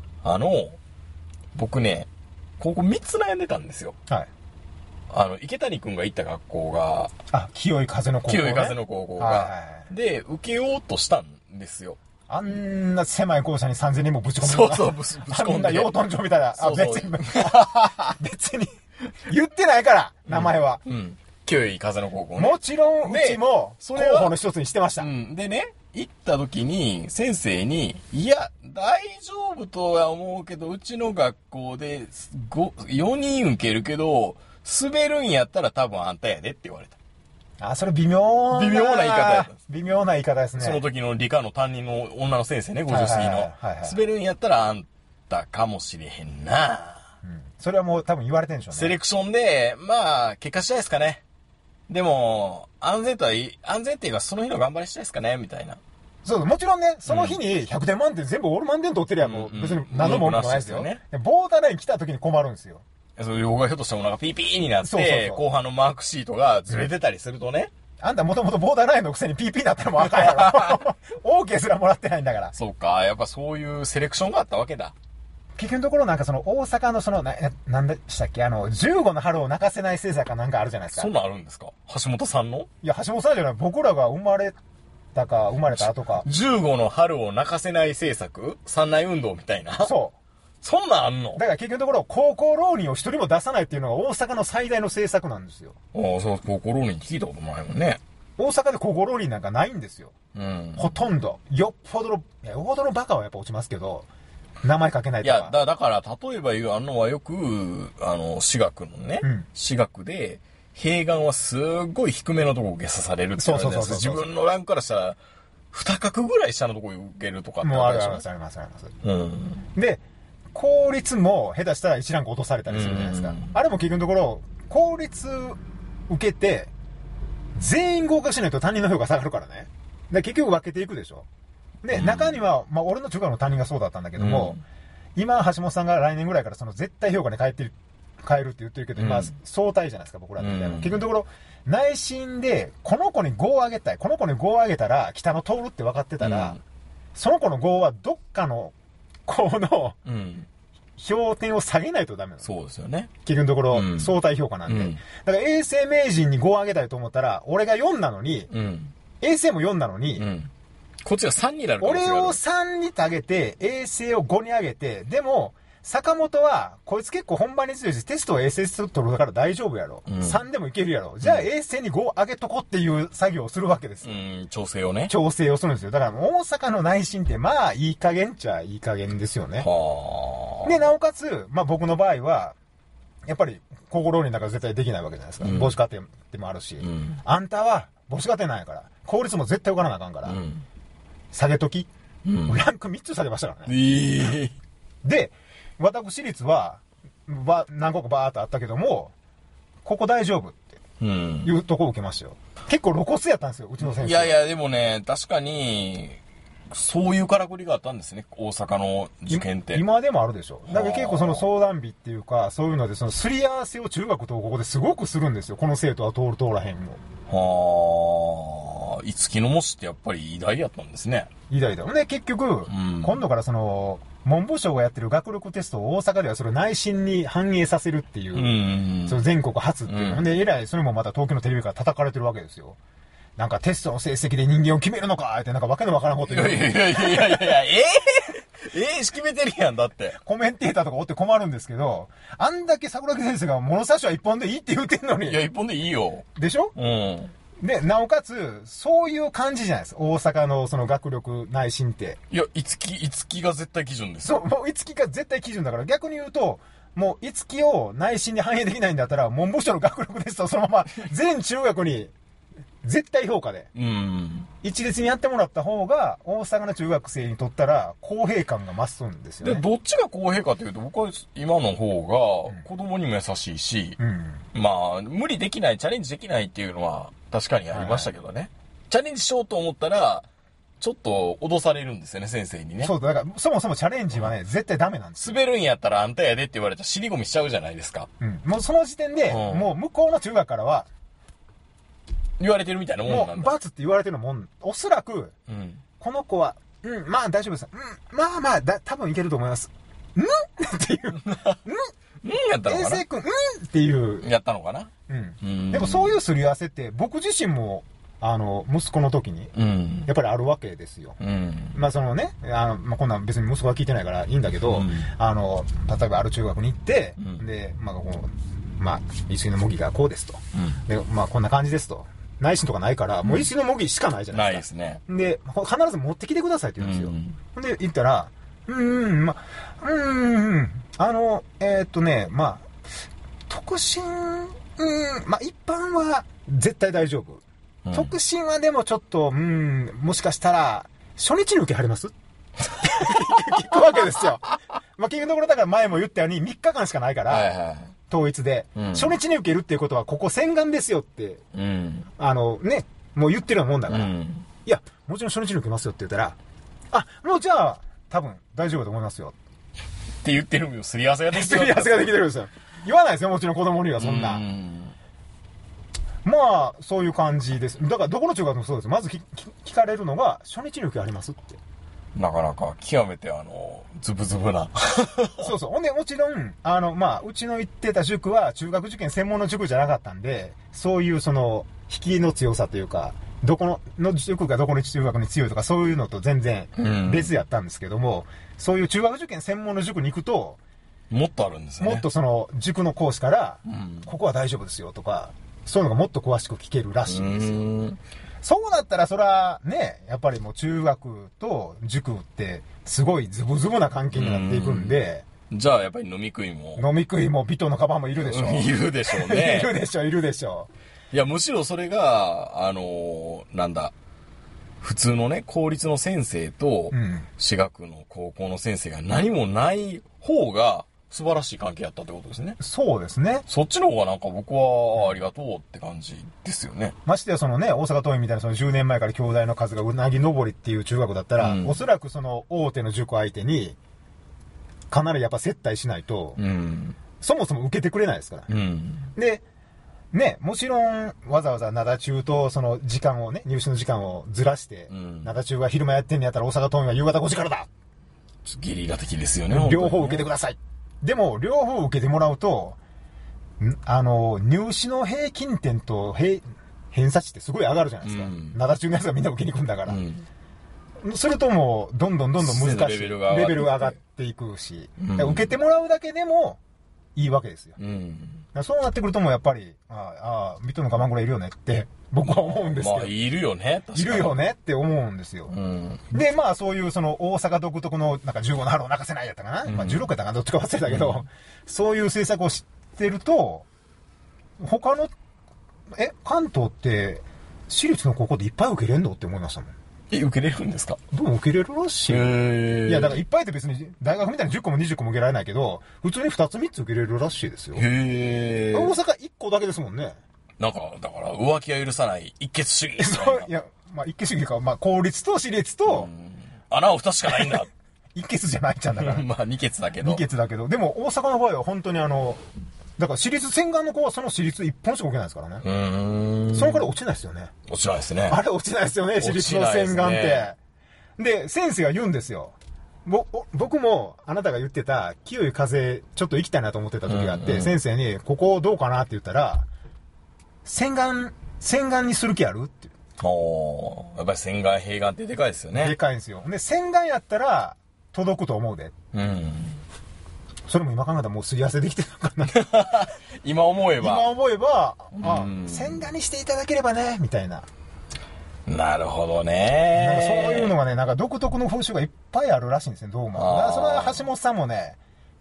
[SPEAKER 2] 僕ね、高校3つ悩んでたんですよ。はい。池谷くんが行った学校が、
[SPEAKER 3] 清い風の高校、ね。
[SPEAKER 2] 清い風の高校が、はいはいはい、で、受けようとしたんですよ。
[SPEAKER 3] あんな狭い校舎に3000人もぶち込んで
[SPEAKER 2] そうそう、ぶち込んで。
[SPEAKER 3] あんな養豚場みたいな。別に、言ってないから、名前は。
[SPEAKER 2] うん。清い風の高校
[SPEAKER 3] ね。もちろん、うちも、候補の一つにしてました。
[SPEAKER 2] うん。でね、行った時に、先生に、いや、大丈夫とは思うけど、うちの学校で4人受けるけど、滑るんやったら多分あんたやでって言われた。
[SPEAKER 3] それ微妙な
[SPEAKER 2] 言い方やったんです。
[SPEAKER 3] 微妙な言い方ですね。
[SPEAKER 2] その時の理科の担任の女の先生ね、50過ぎの。滑るんやったらあんたかもしれへんな、
[SPEAKER 3] うん。それはもう多分言われてんでしょうね。
[SPEAKER 2] セレクションで、結果したいですかね。でも、安全っていうかその日の頑張りしたいですかねみたいな。
[SPEAKER 3] そう、もちろんね、その日に100点満点全部オール満点取ってりゃもう別に何の文句もないですよ。ボーダーライン来た時に困るんですよ。
[SPEAKER 2] そういう僕がひょっとしたらお腹ピーピーになって、後半のマークシートがずれてたりするとね。
[SPEAKER 3] あんたもともとボーダーラインのくせにピーピーになったらもうあかんやろ。OK すらもらってないんだから。
[SPEAKER 2] そうか、やっぱそういうセレクションがあったわけだ。
[SPEAKER 3] 結局のところなんかその大阪のその、なんでしたっけ15の春を泣かせない政策かなんかあるじゃないですか。
[SPEAKER 2] そんなんあるんですか橋本さんの？
[SPEAKER 3] いや、橋本さんじゃない。僕らが生まれた後か。
[SPEAKER 2] 15の春を泣かせない政策？三内運動みたいな。
[SPEAKER 3] そう。
[SPEAKER 2] そんなんあんの？
[SPEAKER 3] だから結局のところ、高校浪人を一人も出さないっていうのが大阪の最大の政策なんですよ。
[SPEAKER 2] そう、高校浪人聞いたことないもんね。
[SPEAKER 3] 大阪で高校浪人なんかないんですよ。
[SPEAKER 2] うん。
[SPEAKER 3] ほとんど。よっぽどのバカはやっぱ落ちますけど、名前書けないとか。
[SPEAKER 2] いや、だから、例えば言うのはよく、私学のね、私学で、併願はすっごい低めのとこ受けさされるって言われてるんです。自分のランクからしたら、2角ぐらい下のとこ受けるとかって
[SPEAKER 3] もうあります。うん。で、公立も下手したら1ランク落とされたりするじゃないですか。あれも結局のところ、公立受けて、全員合格しないと担任の評価下がるからね。で、結局分けていくでしょ。で、中には、俺の中学の担任がそうだったんだけども、今、橋本さんが来年ぐらいからその絶対評価に変えるって言ってるけど、今、相対じゃないですか、僕らって。結局のところ、内心で、この子に5を上げたい。この子に5を上げたら、北野通るって分かってたら、その子の5はどっかの子の、評点を下げないとダメなの。
[SPEAKER 2] そうですよね。
[SPEAKER 3] 結局のところ、相対評価なんで。だから永世名人に5を上げたいと思ったら、俺が4なのに、永世も4なのに、
[SPEAKER 2] こっちが3になるかもしれない。
[SPEAKER 3] 俺を3に上げて、永世を5に上げて、でも、坂本は、こいつ結構本番に強いし、テストは永世取るから大丈夫やろ。3でもいけるやろ。じゃあ永世に5上げとこっていう作業をするわけですよ。
[SPEAKER 2] 調整をね。
[SPEAKER 3] 調整をするんですよ。だから大阪の内心って、いい加減っちゃいい加減ですよね。で、なおかつ、僕の場合は、やっぱり、高校浪人だから絶対できないわけじゃないですか。母子家庭でもあるし。あんたは、母子家庭なんやから、効率も絶対受からなあかんから、下げとき、ランク3つ下げましたからね。で、私立は、何個かバーっとあったけども、ここ大丈夫っていうとこを受けましたよ。結構露骨やったんですよ、うちの先生。
[SPEAKER 2] いや、でもね、確かに、そういうからくりがあったんですね、大阪の受験って。
[SPEAKER 3] 今でもあるでしょ。だから結構その相談日っていうか、そういうので、そのすり合わせを中学と高校ですごくするんですよ。この生徒は通る通らへん
[SPEAKER 2] も。五木の模試ってやっぱり偉大やったんですね。
[SPEAKER 3] 偉大だよね。結局、今度からその、文部省がやってる学力テストを大阪ではそれを内申に反映させるっていう、その全国初っていうので、以来それもまた東京のテレビから叩かれてるわけですよ。なんかテストの成績で人間を決めるのかってなんかわけのわからんこと言う。
[SPEAKER 2] いや、決めてるやん、だって。
[SPEAKER 3] コメンテーターとかおって困るんですけど、あんだけ桜木先生が物差しは一本でいいって言ってんのに。
[SPEAKER 2] いや、一本でいいよ。
[SPEAKER 3] でしょ？で、なおかつ、そういう感じじゃないですか。大阪のその学力内申って。
[SPEAKER 2] いや、五木が絶対基準です
[SPEAKER 3] よ。そう、もう五木が絶対基準だから逆に言うと、 もう、五木を内心に反映できないんだったら、文部省の学力テストをそのまま全中学に絶対評価で、一律にやってもらった方が、大阪の中学生にとったら、公平感が増すんですよね。
[SPEAKER 2] で、どっちが公平かというと、僕は今の方が子供にも優しいし、まあ、無理できない、チャレンジできないっていうのは確かにありましたけどね。チャレンジしようと思ったら、ちょっと脅されるんですよね、先生にね。
[SPEAKER 3] そう、だから、そもそもチャレンジはね、絶対ダメなんです。
[SPEAKER 2] 滑るんやったらあんたやでって言われたら尻込みしちゃうじゃないですか。
[SPEAKER 3] もうその時点で、もう向こうの中学からは、
[SPEAKER 2] 言われてるみたいなもんなんだ。
[SPEAKER 3] もう、罰って言われてるもん。おそらく、この子は、まあ大丈夫です。まあ多分いけると思います。っていう。
[SPEAKER 2] やったのかな
[SPEAKER 3] 衛生君、っていう。
[SPEAKER 2] やったのかな
[SPEAKER 3] でもそういうすり合わせって、僕自身も、息子の時に、やっぱりあるわけですよ。まあそのね、まあこんなん別に息子が聞いてないからいいんだけど、例えばある中学に行って、で、まあまあ、一水の模擬がこうですと。で、まあこんな感じですと。内心とかないから、もう一水の模擬しかないじゃないですか。
[SPEAKER 2] ないですね。
[SPEAKER 3] で、必ず持ってきてくださいって言うんですよ。で、言ったら、まあ、特進、まあ一般は絶対大丈夫。特進はでもちょっと、もしかしたら、初日に受けはります聞くわけですよ。まあ、結局のところだから前も言ったように3日間しかないから、統一で、初日に受けるっていうことは、ここ洗顔ですよって、もう言ってるようなもんだから、いや、もちろん初日に受けますよって言ったら、もうじゃあ、多分大丈夫だと思いますよ。
[SPEAKER 2] って言ってるよ。すり合わせができてる。
[SPEAKER 3] すり合わせができてるんですよ。言わないですよ、もちろん子供にはそんな。まあ、そういう感じです。だから、どこの中学もそうです。まず聞かれるのが、初日に受けありますって。
[SPEAKER 2] なかなか、極めてズブズブな。
[SPEAKER 3] そうそう。ほんで、もちろん、まあ、うちの行ってた塾は、中学受験専門の塾じゃなかったんで、そういう、引きの強さというか、どこの塾がどこの中学に強いとか、そういうのと全然別やったんですけども、そういう中学受験専門の塾に行くと、
[SPEAKER 2] もっとあるんですよね。
[SPEAKER 3] もっと塾の講師から、ここは大丈夫ですよとか、そういうのがもっと詳しく聞けるらしいんですよ。そうだったらそらね、やっぱりもう中学と塾ってすごいズブズブな関係になっていくんで。
[SPEAKER 2] じゃあやっぱり飲み食いも。
[SPEAKER 3] 飲み食いもビトのカバンもいるでしょ。
[SPEAKER 2] いるでしょうね。
[SPEAKER 3] いるでしょ、いるでしょ。
[SPEAKER 2] いや、むしろそれが、なんだ、普通のね、公立の先生と、私学の高校の先生が何もない方が、素晴らしい関係やったってことですね。
[SPEAKER 3] そうですね。
[SPEAKER 2] そっちの方がなんか僕はありがとうって感じですよね。
[SPEAKER 3] ましてや大阪桐蔭みたいな10年前から兄弟の数がうなぎ登りっていう中学だったら、おそらく大手の塾相手に、かなりやっぱ接待しないと、そもそも受けてくれないですから。で、ね、もちろん、わざわざ灘中と時間をね、入試の時間をずらして、灘中が昼間やってんのやったら大阪桐蔭は夕方5時からだ
[SPEAKER 2] ゲリラ的ですよね。
[SPEAKER 3] 両方受けてください。でも、両方受けてもらうと、入試の平均点と偏差値ってすごい上がるじゃないですか。灘中のやつがみんな受けに行くんだから。それとも、どんどん難しい。レベルが上がっていくし。受けてもらうだけでもいいわけですよ。そうなってくるともうやっぱり、ビトの我慢ぐらいいるよねって、僕は思うんですけど。
[SPEAKER 2] まあ、いるよね。
[SPEAKER 3] いるよねって思うんですよ。で、まあそういう大阪独特のなんか15の春を泣かせないやったかな。まあ16やったかな、どっちか忘れたけど、そういう政策を知ってると、他の、関東って、私立の高校でいっぱい受けれんのって思いましたもん。
[SPEAKER 2] 受けれるんですか？
[SPEAKER 3] どうも受けれるらしい。いや、だからいっぱいって別に大学みたいに10個も20個も受けられないけど、普通に2つ3つ受けれるらしいですよ。大阪1個だけですもんね。
[SPEAKER 2] なんか、だから浮気は許さない一血主義。
[SPEAKER 3] そう、いや、まあ一血主義か、まあ公立と私立と、
[SPEAKER 2] 穴を2つしかないんだ。
[SPEAKER 3] 一血じゃないじゃんだから。
[SPEAKER 2] まあ二血だけど。
[SPEAKER 3] 二血だけど、でも大阪の場合は本当にだから私立洗顔の子はその私立1本しか受けないですからね。そのから落ちないですよね。
[SPEAKER 2] 落ちないですね。
[SPEAKER 3] あれ落ちないですよね、私立の洗顔って。で、先生が言うんですよ。僕もあなたが言ってた清い風ちょっと行きたいなと思ってた時があって、先生にここどうかなって言ったら、洗顔にする気あるって。
[SPEAKER 2] やっぱり洗顔、併願ってでかいですよね。
[SPEAKER 3] でかいんですよ。で、洗顔やったら届くと思うで。それも今考えたらもうすり合わせできてるのかな。
[SPEAKER 2] 今思えば、
[SPEAKER 3] 洗顔にしていただければね、みたいな。
[SPEAKER 2] なるほどね。
[SPEAKER 3] なんかそういうのがね、なんか独特の風習がいっぱいあるらしいんですね、どうも。だからそれは橋本さんもね、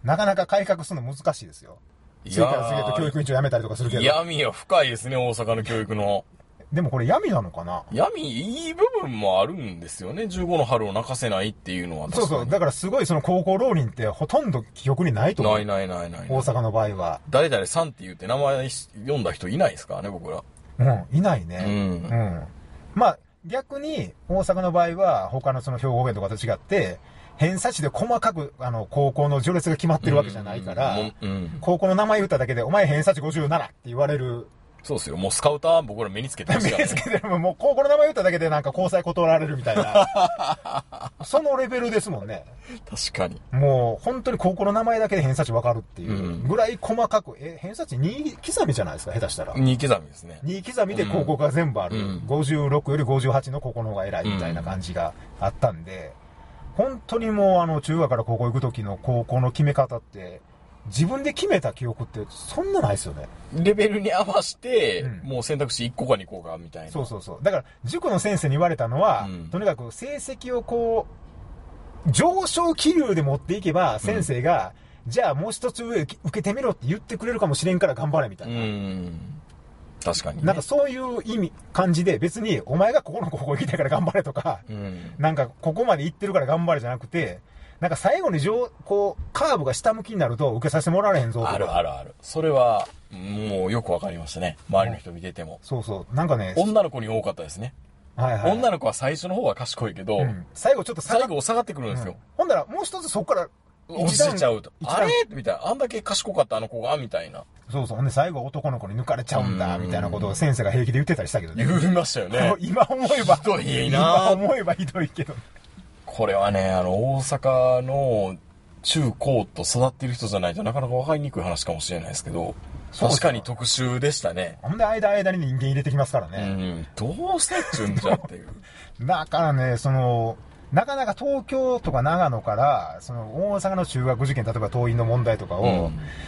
[SPEAKER 3] なかなか改革するの難しいですよ。次から次へと教育委員長辞めたりとかするけど。
[SPEAKER 2] 闇は深いですね、大阪の教育の。
[SPEAKER 3] でもこれ闇なのかな？
[SPEAKER 2] 闇、いい部分もあるんですよね。15の春を泣かせないっていうのは。
[SPEAKER 3] そうそう。だからすごいその高校浪人ってほとんど記憶にないと思う。
[SPEAKER 2] ない。
[SPEAKER 3] 大阪の場合は。
[SPEAKER 2] 誰々さんって言って名前読んだ人いないですからね、僕ら。
[SPEAKER 3] いないね。まあ、逆に大阪の場合は他のその兵庫県とかと違って、偏差値で細かく、高校の序列が決まってるわけじゃないから、高校の名前言っただけで、お前偏差値57って言われる。
[SPEAKER 2] そうですよ。もうスカウター僕ら目につけてました
[SPEAKER 3] ね。目につけてる。もう高校の名前言っただけでなんか交際断られるみたいな。そのレベルですもんね。
[SPEAKER 2] 確かに。
[SPEAKER 3] もう本当に高校の名前だけで偏差値わかるっていうぐらい細かく、偏差値2刻みじゃないですか、下手したら。
[SPEAKER 2] 2刻みですね。
[SPEAKER 3] 2刻みで高校が全部ある。56より58の高校の方が偉いみたいな感じがあったんで、本当にもう中学から高校行く時の高校の決め方って、自分で決めた記憶ってそんなないですよね。
[SPEAKER 2] レベルに合わせて、もう選択肢1個か2個かみたいな。
[SPEAKER 3] そう。だから塾の先生に言われたのは、とにかく成績をこう、上昇気流で持っていけば先生が、じゃあもう一つ上受けてみろって言ってくれるかもしれんから頑張れみたいな。
[SPEAKER 2] 確かに、ね。
[SPEAKER 3] なんかそういう感じで別にお前がここの高校行きたいから頑張れとか、なんかここまで行ってるから頑張れじゃなくて、なんか最後にこう、カーブが下向きになると受けさせてもらえへんぞとか。
[SPEAKER 2] ある。それは、もうよくわかりましたね。周りの人見てても。
[SPEAKER 3] そう。なんかね。
[SPEAKER 2] 女の子に多かったですね。女の子は最初の方は賢いけど、
[SPEAKER 3] 最後ちょっと
[SPEAKER 2] 最後下がってくるんですよ。
[SPEAKER 3] ほんならもう一つそこから
[SPEAKER 2] 落ちちゃうと。あれみたいな。あんだけ賢かったあの子がみたいな。
[SPEAKER 3] そう。ほんで最後男の子に抜かれちゃうんだ、みたいなことを先生が平気で言ってたりしたけどね。
[SPEAKER 2] 言いましたよね。
[SPEAKER 3] 今思えば。
[SPEAKER 2] ひどいな。
[SPEAKER 3] 今思えばひどいけど。
[SPEAKER 2] これはね、大阪の中高と育っている人じゃないとなかなか分かりにくい話かもしれないですけど、確かに特殊でしたね。
[SPEAKER 3] ほんで間に人間入れてきますからね。
[SPEAKER 2] どうしてっちゅうんじゃっていう。
[SPEAKER 3] だからね、なかなか東京とか長野から、大阪の中学受験、例えば党員の問題とかを、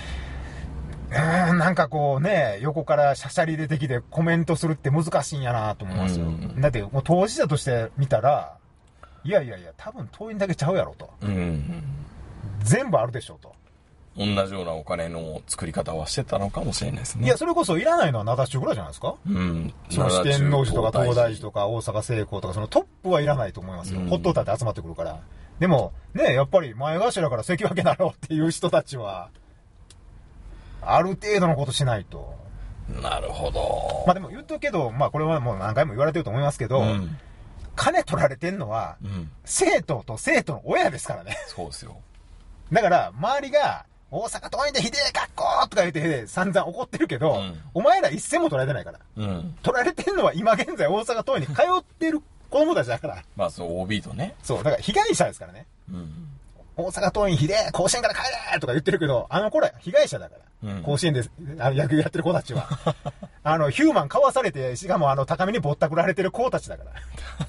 [SPEAKER 3] なんかこうね、横からシャシャリ出てきてコメントするって難しいんやなと思いますよ。だって、もう当事者として見たら、いや、多分党員だけちゃうやろと。全部あるでしょと。
[SPEAKER 2] 同じようなお金の作り方はしてたのかもしれないですね。
[SPEAKER 3] いや、それこそいらないのは灘中ぐらいじゃないですか。四天王寺とか東大寺とか大阪聖光とか、そのトップはいらないと思いますよ。ほっとったって集まってくるから。でも、ね、やっぱり前頭から関脇なろうっていう人たちは、ある程度のことしないと。
[SPEAKER 2] なるほど。
[SPEAKER 3] まあでも言っとくけど、まあこれはもう何回も言われてると思いますけど、金取られてんのは、生徒と生徒の親ですからね。
[SPEAKER 2] そうですよ。
[SPEAKER 3] だから、周りが、大阪桐蔭でひでえ学校とか言って散々怒ってるけど、お前ら一銭も取られてないから。取られてんのは今現在大阪桐蔭に通ってる子供たちだから。
[SPEAKER 2] まあそう、OB とね。
[SPEAKER 3] そう、だから被害者ですからね。大阪桐蔭ひでえ甲子園から帰れとか言ってるけど、あの頃は被害者だから。甲子園で野球やってる子たちは。ヒューマンかわされて、しかも高めにぼったくられてる子たちだから。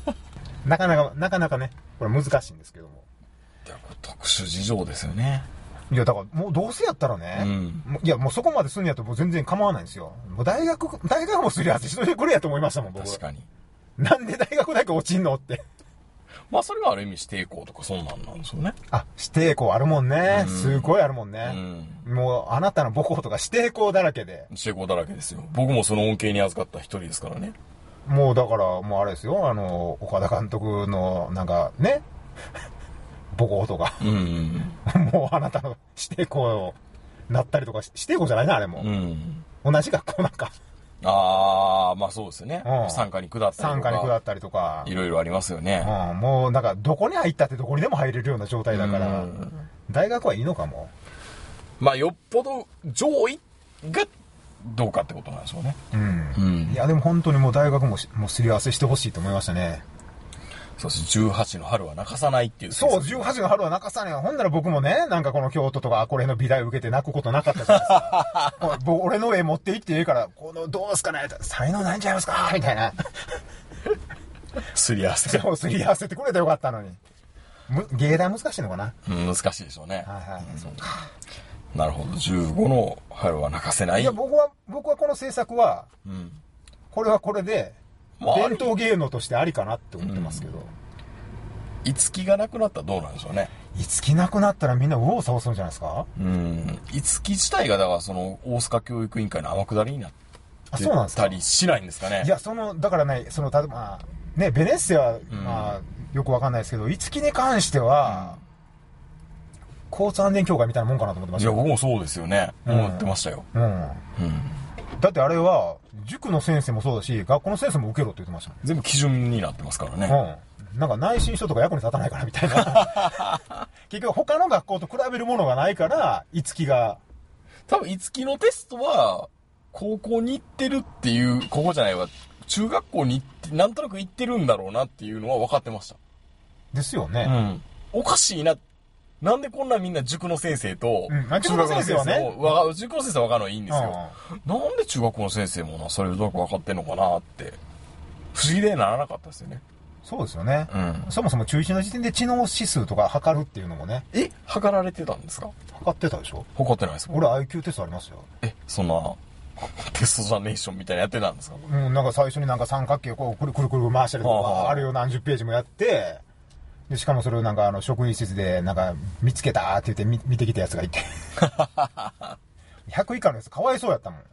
[SPEAKER 3] なかなかね、これ難しいんですけども。
[SPEAKER 2] いや、特殊事情ですよね。
[SPEAKER 3] いや、だからもうどうせやったらね、いや、もうそこまですんのやったらもう全然構わないんですよ。もう大学もするやつ一人でこれやと思いましたもん、僕。
[SPEAKER 2] 確かに。
[SPEAKER 3] なんで大学だけ落ちんのって。
[SPEAKER 2] まあそれがある意味指定校とかそんなんなんですよね。
[SPEAKER 3] 指定校あるもんね。すごいあるもんね。もうあなたの母校とか指定校だらけで。
[SPEAKER 2] 指定校だらけですよ。僕もその恩恵に預かった一人ですからね。
[SPEAKER 3] もうだから、もうあれですよ、岡田監督の、なんかね、母校とか。もうあなたの指定校なったりとか、指定校じゃないな、あれも。同じ学校なんか。
[SPEAKER 2] まあそうですよね。参加に下
[SPEAKER 3] ったりとか。
[SPEAKER 2] いろいろありますよね。
[SPEAKER 3] もうなんか、どこに入ったってどこにでも入れるような状態だから、大学はいいのかも。
[SPEAKER 2] まあよっぽど上位がどうかってことなんでしょうね。
[SPEAKER 3] いや、でも本当にもう大学もすり合わせしてほしいと思いましたね。
[SPEAKER 2] そうです。18の春は泣かさないっていう。
[SPEAKER 3] そう、18の春は泣かさない。ほんなら僕もね、なんかこの京都とかこれの美大受けて泣くことなかったじゃないですか。俺の絵持って行っていいから、どうすかね才能ないんちゃいますかみたいな。
[SPEAKER 2] すり合わせ。
[SPEAKER 3] そう、すり合わせてくれたらよかったのに。芸大難しいのかな？
[SPEAKER 2] 難しいでしょうね。そうか。なるほど。15の春は泣かせない。
[SPEAKER 3] いや、僕はこの政策は、これはこれで、伝統芸能としてありかなって思ってますけど。
[SPEAKER 2] いつきがなくなったらどうなんでしょうね。
[SPEAKER 3] いつきなくなったらみんな右往左往するんじゃないですか。
[SPEAKER 2] いつき自体がだからその大阪教育委員会の天下りになって
[SPEAKER 3] そうなんですか。
[SPEAKER 2] たりしないんですかね。
[SPEAKER 3] いや、だからね、例えば、ね、ベネッセは、よくわかんないですけど、いつきに関しては、交通安全協会みたいなもんかなと思ってました。
[SPEAKER 2] いや、僕もそうですよね。思ってましたよ。
[SPEAKER 3] だってあれは、塾の先生もそうだし、学校の先生も受けろって言ってました。
[SPEAKER 2] 全部基準になってますからね。
[SPEAKER 3] なんか内申書とか役に立たないからみたいな。結局他の学校と比べるものがないから、いつきが。
[SPEAKER 2] 多分、いつきのテストは、高校に行ってるっていう、ここじゃないわ。中学校に行って、なんとなく行ってるんだろうなっていうのは分かってました。
[SPEAKER 3] ですよね。
[SPEAKER 2] おかしいな。なんでこんなみんな塾の先生と、
[SPEAKER 3] 中学の先生はね、
[SPEAKER 2] 塾の先生は分かるのはいいんですよ。なんで中学校の先生もな、それをどうやって分かってんのかなって、不思議でならなかったですよね。
[SPEAKER 3] そうですよね。そもそも中1の時点で知能指数とか測るっていうのもね。
[SPEAKER 2] 測られてたんですか？
[SPEAKER 3] 測ってたでしょ？
[SPEAKER 2] 測ってないです。
[SPEAKER 3] 俺 IQ テストありますよ。
[SPEAKER 2] そんな、テストジャネーションみたいなやってたんですか？
[SPEAKER 3] なんか最初になんか三角形をこうくるくるくる回したりとか、あれを何十ページもやって、で、しかもそれをなんか職員室でなんか見つけたって言って見てきたやつがいて。100以下のやつかわいそうやったもん。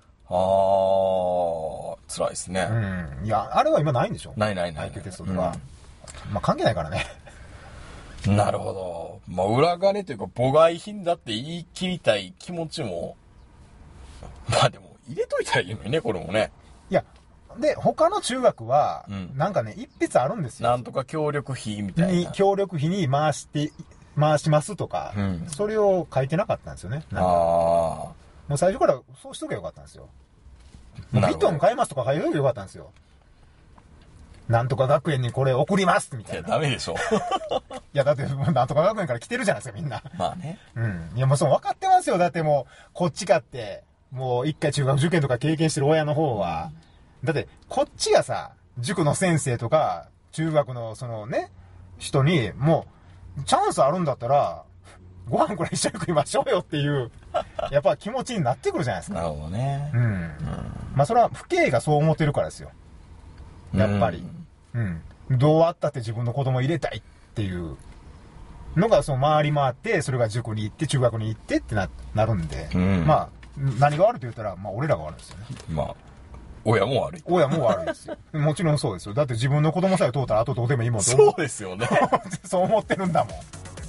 [SPEAKER 2] 辛いですね。
[SPEAKER 3] いや、あれは今ないんでしょ？
[SPEAKER 2] ない。
[SPEAKER 3] IQ テストとか。まあ関係ないからね。
[SPEAKER 2] なるほど。まあ裏金というか母外品だって言い切りたい気持ちも、まあでも入れといたらいいのにね、これもね。
[SPEAKER 3] いや、で、他の中学は、なんかね、一筆あるんですよ。
[SPEAKER 2] なんとか協力費みたいな。
[SPEAKER 3] 協力費に回しますとか、それを書いてなかったんですよね。もう最初からそうしとけばよかったんですよ。ビトン買いますとか書いておけばよかったんですよ。なんとか学園にこれ送りますみたいな。
[SPEAKER 2] いや、ダメでしょ。
[SPEAKER 3] いや、だって、なんとか学園から来てるじゃないですか、みんな。
[SPEAKER 2] まあね。
[SPEAKER 3] いや、もう分かってますよ。だってもう、こっちかって、もう一回中学受験とか経験してる親の方は、だって、こっちがさ、塾の先生とか、中学のそのね、人に、もう、チャンスあるんだったら、ご飯くらい一緒に食いましょうよっていう、やっぱ気持ちになってくるじゃないですか。
[SPEAKER 2] なるほどね。
[SPEAKER 3] まあそれは、父兄がそう思ってるからですよ。やっぱり。どうあったって自分の子供入れたいっていうのが、その回り回って、それが塾に行って、中学に行ってってなるんで、まあ、何が悪いと言ったら、まあ俺らが悪いですよね。
[SPEAKER 2] まあ。親も悪い。
[SPEAKER 3] 親も悪いですよ。もちろんそうですよ。だって自分の子供さえ通ったら後どうでもいいもん。
[SPEAKER 2] そうですよね。
[SPEAKER 3] そう思ってるんだもん。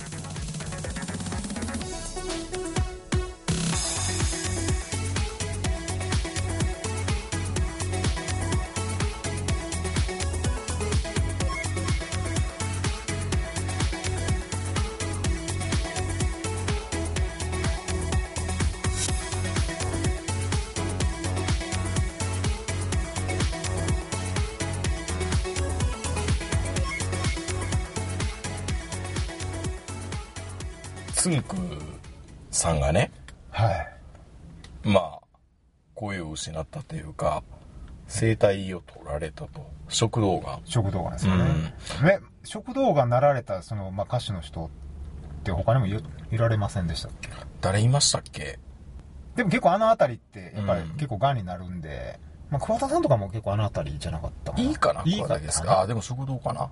[SPEAKER 2] つんくさんがね、まあ、声を失ったというか、声帯を取られたと。食道がん
[SPEAKER 3] ですよね。食道がんなられた、その、まあ、歌手の人って他にもいられませんでしたっけ？
[SPEAKER 2] 誰いましたっけ？
[SPEAKER 3] でも結構あのあたりって、やっぱり結構がんになるんで、まあ、桑田さんとかも結構あのあたりじゃなかったかな。
[SPEAKER 2] いいかな？いいかですか？でも食道かな？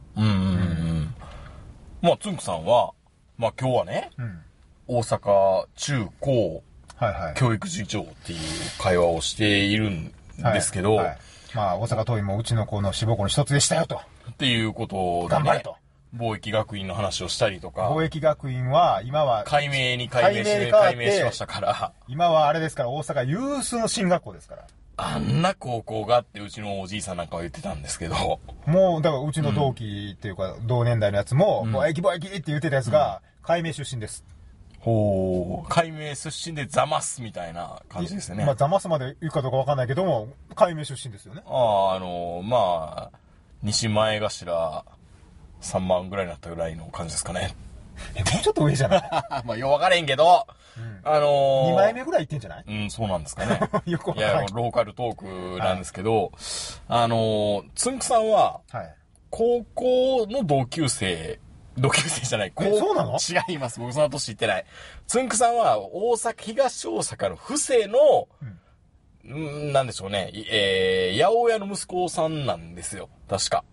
[SPEAKER 2] まあ、つんくさんは、まあ今日はね、大阪中高教育次長っていう会話をしているんですけど、
[SPEAKER 3] まあ大阪桐蔭もうちの子の志望校の一つでしたよと。
[SPEAKER 2] っていうことで、ね、
[SPEAKER 3] 頑張れと。
[SPEAKER 2] 貿易学院の話をしたりとか。
[SPEAKER 3] 貿易学院は今は
[SPEAKER 2] 解明しましたから。
[SPEAKER 3] 今はあれですから、大阪有数の進学校ですから。
[SPEAKER 2] あんな高校がってうちのおじいさんなんかは言ってたんですけど。
[SPEAKER 3] もう、だからうちの同期っていうか、同年代のやつも、貿易って言ってたやつが、解明出身です。
[SPEAKER 2] 解明出身でザマスみたいな感じですよね。
[SPEAKER 3] まあザマスまで言うかどうかわかんないけども、解明出身ですよね。
[SPEAKER 2] まあ、西前頭3万ぐらいになったぐらいの感じですかね。
[SPEAKER 3] もうちょっと上じゃない
[SPEAKER 2] まあ、よくわからへんけど、
[SPEAKER 3] 2枚目ぐらいいってんじゃない？
[SPEAKER 2] そうなんですかね。
[SPEAKER 3] よくわからない。
[SPEAKER 2] いや、ローカルトークなんですけど、つんくさんは、高校の同級生じゃない。
[SPEAKER 3] そうなの？
[SPEAKER 2] 違います。僕その年言ってない。つんくさんは、東大阪の布施の、なんでしょうね。八百屋の息子さんなんですよ。確か。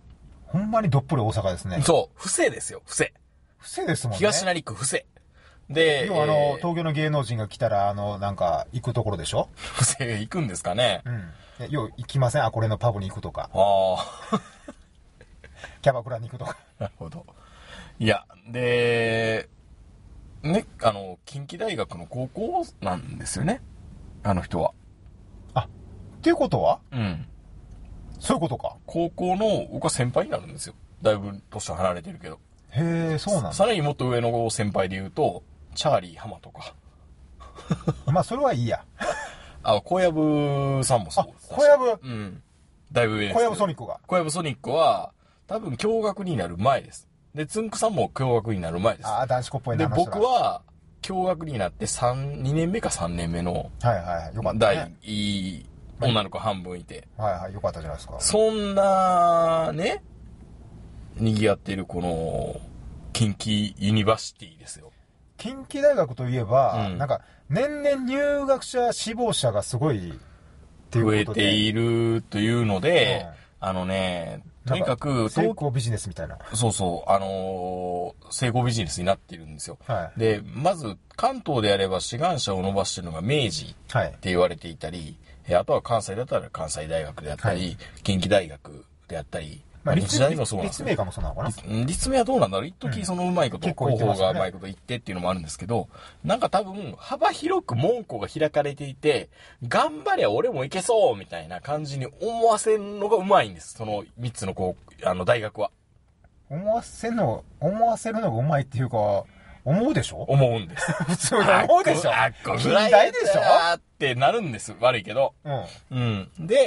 [SPEAKER 3] ほんまにどっぷり大阪ですね。
[SPEAKER 2] そう、布施ですよ、布施。
[SPEAKER 3] 布施ですもんね。
[SPEAKER 2] 東成区布施。で、
[SPEAKER 3] 要は東京の芸能人が来たら、なんか、行くところでしょ？
[SPEAKER 2] 布施行くんですかね。
[SPEAKER 3] うん。要行きません？これのパブに行くとか。
[SPEAKER 2] ああ。
[SPEAKER 3] キャバクラに行くとか。
[SPEAKER 2] なるほど。いや、で、ね、近畿大学の高校なんですよね。あの人は。
[SPEAKER 3] っていうことは？
[SPEAKER 2] うん。
[SPEAKER 3] そういうことか。
[SPEAKER 2] 高校の、僕は先輩になるんですよ。だいぶ年は離れてるけど。
[SPEAKER 3] へえ、そうなんだ。
[SPEAKER 2] さらにもっと上の先輩で言うと、チャーリー浜とか。
[SPEAKER 3] まあ、それはいいや。
[SPEAKER 2] 小籔さんもそうです。
[SPEAKER 3] 小籔？
[SPEAKER 2] うん。だいぶ上です。
[SPEAKER 3] 小籔ソニックが。
[SPEAKER 2] 小籔ソニックは、多分共学になる前です。で、つんくさんも共学になる前です。
[SPEAKER 3] 男子校っぽい
[SPEAKER 2] な。で、僕は、共学になって2年目か3年目の、
[SPEAKER 3] はいはい、よかったね。
[SPEAKER 2] 女の子半分いて。
[SPEAKER 3] はいはい、よかったじゃないですか。
[SPEAKER 2] そんな、ね、賑わってるこの、近畿ユニバーシティですよ。
[SPEAKER 3] 近畿大学といえば、なんか、年々入学者、志望者がすごい、っていうことで。
[SPEAKER 2] 増えているというので、とにかく、
[SPEAKER 3] 成功ビジネスみたいな。
[SPEAKER 2] そうそう、成功ビジネスになっているんですよ。
[SPEAKER 3] はい、
[SPEAKER 2] で、まず、関東であれば志願者を伸ばしているのが明治って言われていたり、あとは関西だったら関西大学であったり、近畿大学であったり、日大もそうなんですよ。
[SPEAKER 3] 立命かもそうなのかな？
[SPEAKER 2] 立命はどうなんだろう？一時そのうまいこと、広報がうまいこと言ってっていうのもあるんですけど、なんか多分、幅広く門戸が開かれていて、頑張りゃ俺もいけそうみたいな感じに思わせるのがうまいんです。その3つの大学は。
[SPEAKER 3] 思わせるのがうまいっていうか、思うでしょ？
[SPEAKER 2] 思うんです。
[SPEAKER 3] 普通に思うでしょ？
[SPEAKER 2] 近代でしょってなるんです。悪いけど。うん。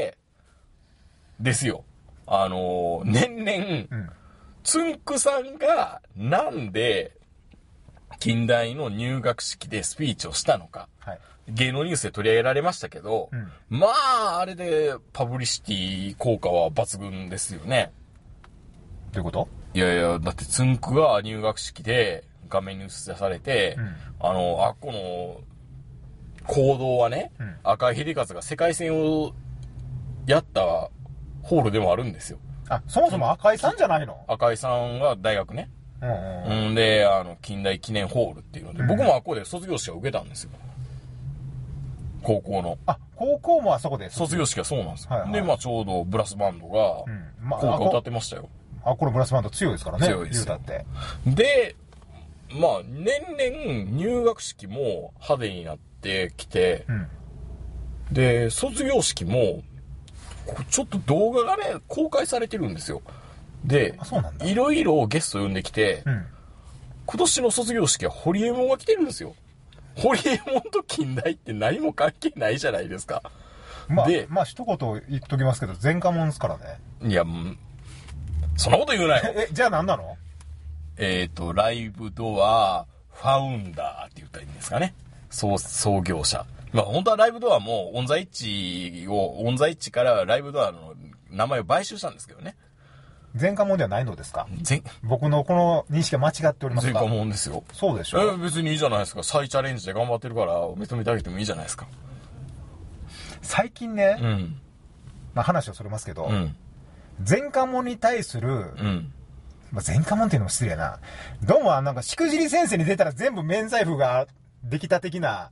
[SPEAKER 2] ですよ。年々、つんくさんがなんで近代の入学式でスピーチをしたのか、芸能ニュースで取り上げられましたけど、まあ、あれでパブリシティ効果は抜群ですよね。
[SPEAKER 3] どういうこと？
[SPEAKER 2] いやいや、だってつんくが入学式で画面に映し出されて、この行動はね、赤井秀和が世界戦をやったホールでもあるんですよ。
[SPEAKER 3] そもそも赤井さんじゃないの？
[SPEAKER 2] 赤井さんは大学ね。で、近代記念ホールっていうので、僕もあここで卒業式を受けたんですよ。高校の。
[SPEAKER 3] 高校もあそこで
[SPEAKER 2] 卒業式はそうなんですよ。で、まあちょうどブラスバンドが、校歌歌ってましたよ。
[SPEAKER 3] このブラスバンド強いですからね。
[SPEAKER 2] 強いですよ。
[SPEAKER 3] 言うたって。
[SPEAKER 2] で、まあ年々入学式も派手になってきて、で、卒業式も、ちょっと動画がね、公開されてるんですよ。で、いろいろゲスト呼んできて、今年の卒業式はホリエモンが来てるんですよ。ホリエモンと近代って何も関係ないじゃないですか。
[SPEAKER 3] で、まあ一言言っときますけど、前科者ですからね。
[SPEAKER 2] いや、そんなこと言うなよ。
[SPEAKER 3] じゃあ何なの？
[SPEAKER 2] ライブドア、ファウンダーって言ったらいいんですかね。創業者。まあ本当はライブドアもオンザイッチからライブドアの名前を買収したんですけどね。
[SPEAKER 3] 前科者ではないのですか？僕のこの認識は間違っておりますか？
[SPEAKER 2] 前科者ですよ。
[SPEAKER 3] そうでしょ？
[SPEAKER 2] 別にいいじゃないですか。再チャレンジで頑張ってるから認めてあげてもいいじゃないですか。
[SPEAKER 3] 最近ね、まあ話はそれますけど、前科者に対する、前科者っていうのも失礼な。どうもなんかしくじり先生に出たら全部免罪符ができた的な。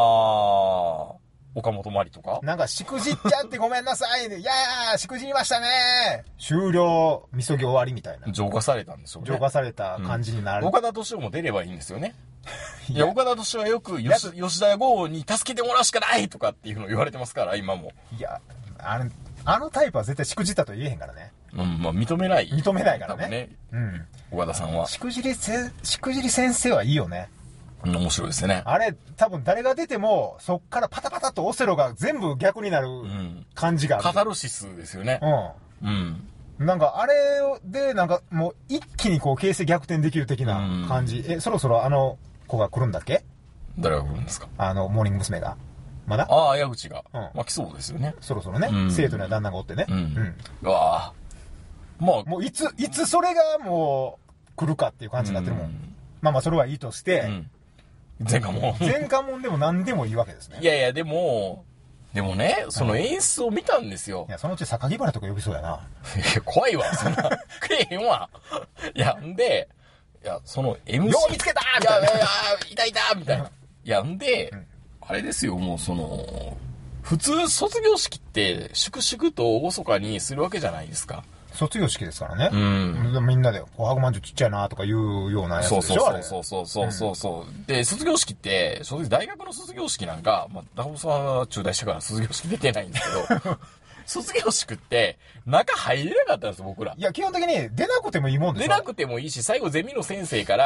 [SPEAKER 2] 岡本まりとか
[SPEAKER 3] なんかしくじっちゃってごめんなさい。いやいや、しくじりましたね。終了、みそぎ終わりみたいな。
[SPEAKER 2] 浄化されたんですよね。
[SPEAKER 3] 浄化された感じになる。
[SPEAKER 2] 岡田敏夫も出ればいいんですよね。いや、岡田敏夫はよく吉田剛に助けてもらうしかないとかっていうのを言われてますから、今も。
[SPEAKER 3] いや、あのタイプは絶対しくじったと言えへんからね。
[SPEAKER 2] まあ認めない
[SPEAKER 3] からね。
[SPEAKER 2] 岡田さんは。
[SPEAKER 3] しくじり先生はいいよね。
[SPEAKER 2] 面白いですね。
[SPEAKER 3] あれ、多分誰が出ても、そっからパタパタとオセロが全部逆になる感じがある。
[SPEAKER 2] カタルシスですよね。
[SPEAKER 3] なんかあれで、なんかもう一気にこう形勢逆転できる的な感じ。そろそろあの子が来るんだっけ？
[SPEAKER 2] 誰が来るんですか？
[SPEAKER 3] モーニング娘。が。まだ？
[SPEAKER 2] 矢口が。まあ来そうですよね。
[SPEAKER 3] そろそろね。生徒には旦那がおってね。
[SPEAKER 2] うわまあ。
[SPEAKER 3] もういつそれがもう来るかっていう感じになってるもん。まあまあそれはいいとして、
[SPEAKER 2] 前科者
[SPEAKER 3] でも何でもいいわけですね。
[SPEAKER 2] いやいや、でも、 でもね、その演出を見たんですよ。
[SPEAKER 3] いや、そのうち榊原とか呼びそうやな。
[SPEAKER 2] 怖いわ、そんな。くれへんわ。いや、んで、いや、その MC。
[SPEAKER 3] よう見つけたみたいな。
[SPEAKER 2] いや、痛い痛みたいな。いや、んで、あれですよ、もうその、普通卒業式って、粛々と厳かにするわけじゃないですか。
[SPEAKER 3] 卒業式ですからね。みんなで、紅白まんじゅうちっちゃいなとか言うようなやつでしょ。
[SPEAKER 2] そう。で、卒業式って、正直大学の卒業式なんか、まあ、ダホさんは中大したから卒業式出てないんですけど、卒業式って、中入れなかったんですよ、僕ら。
[SPEAKER 3] いや、基本的に出なくてもいいもんでしょ。
[SPEAKER 2] 出なくてもいいし、最後ゼミの先生から、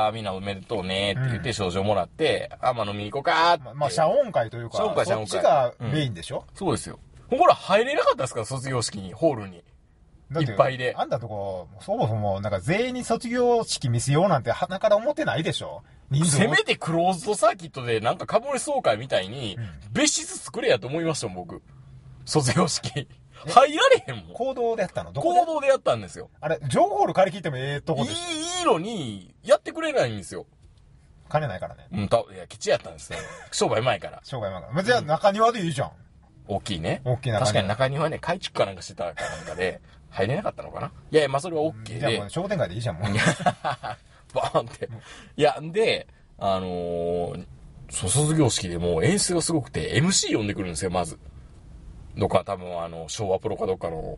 [SPEAKER 2] みんなおめでとうねって言って賞状もらって、飲みに行こうかって。
[SPEAKER 3] まあ、謝恩会というか、そっちがメインでしょ。
[SPEAKER 2] そうですよ。ほら、入れなかったですから、卒業式に、ホールに。いっぱいで。
[SPEAKER 3] あんたとこ、そもそも、なんか全員に卒業式見せようなんて鼻から思ってないでしょ。
[SPEAKER 2] せめてクローズドサーキットでなんかかぶれ総会みたいに、別室作れやと思いましたもん、僕。卒業式。入られへんもん。
[SPEAKER 3] 行動でやったの？
[SPEAKER 2] 行動でやったんですよ。
[SPEAKER 3] あれ、情報ホール借り切ってもええとこでし
[SPEAKER 2] ょ。いいのに、やってくれないんですよ。
[SPEAKER 3] 金ないからね。
[SPEAKER 2] いや、ケチやったんですよ。商売前から。
[SPEAKER 3] 商売前から。じゃあ中庭でいいじゃん。
[SPEAKER 2] 大きいね。
[SPEAKER 3] 大きい中庭。
[SPEAKER 2] 確かに中庭ね、改築かなんかしてたかなんかで、入れなかったのかな。いや、それは OK で。
[SPEAKER 3] じゃあもう商店街でいいじゃん、もう。
[SPEAKER 2] バーンって。いや、で、卒業式でも演出がすごくて、MC 呼んでくるんですよ、まず。どっか多分昭和プロかどっかの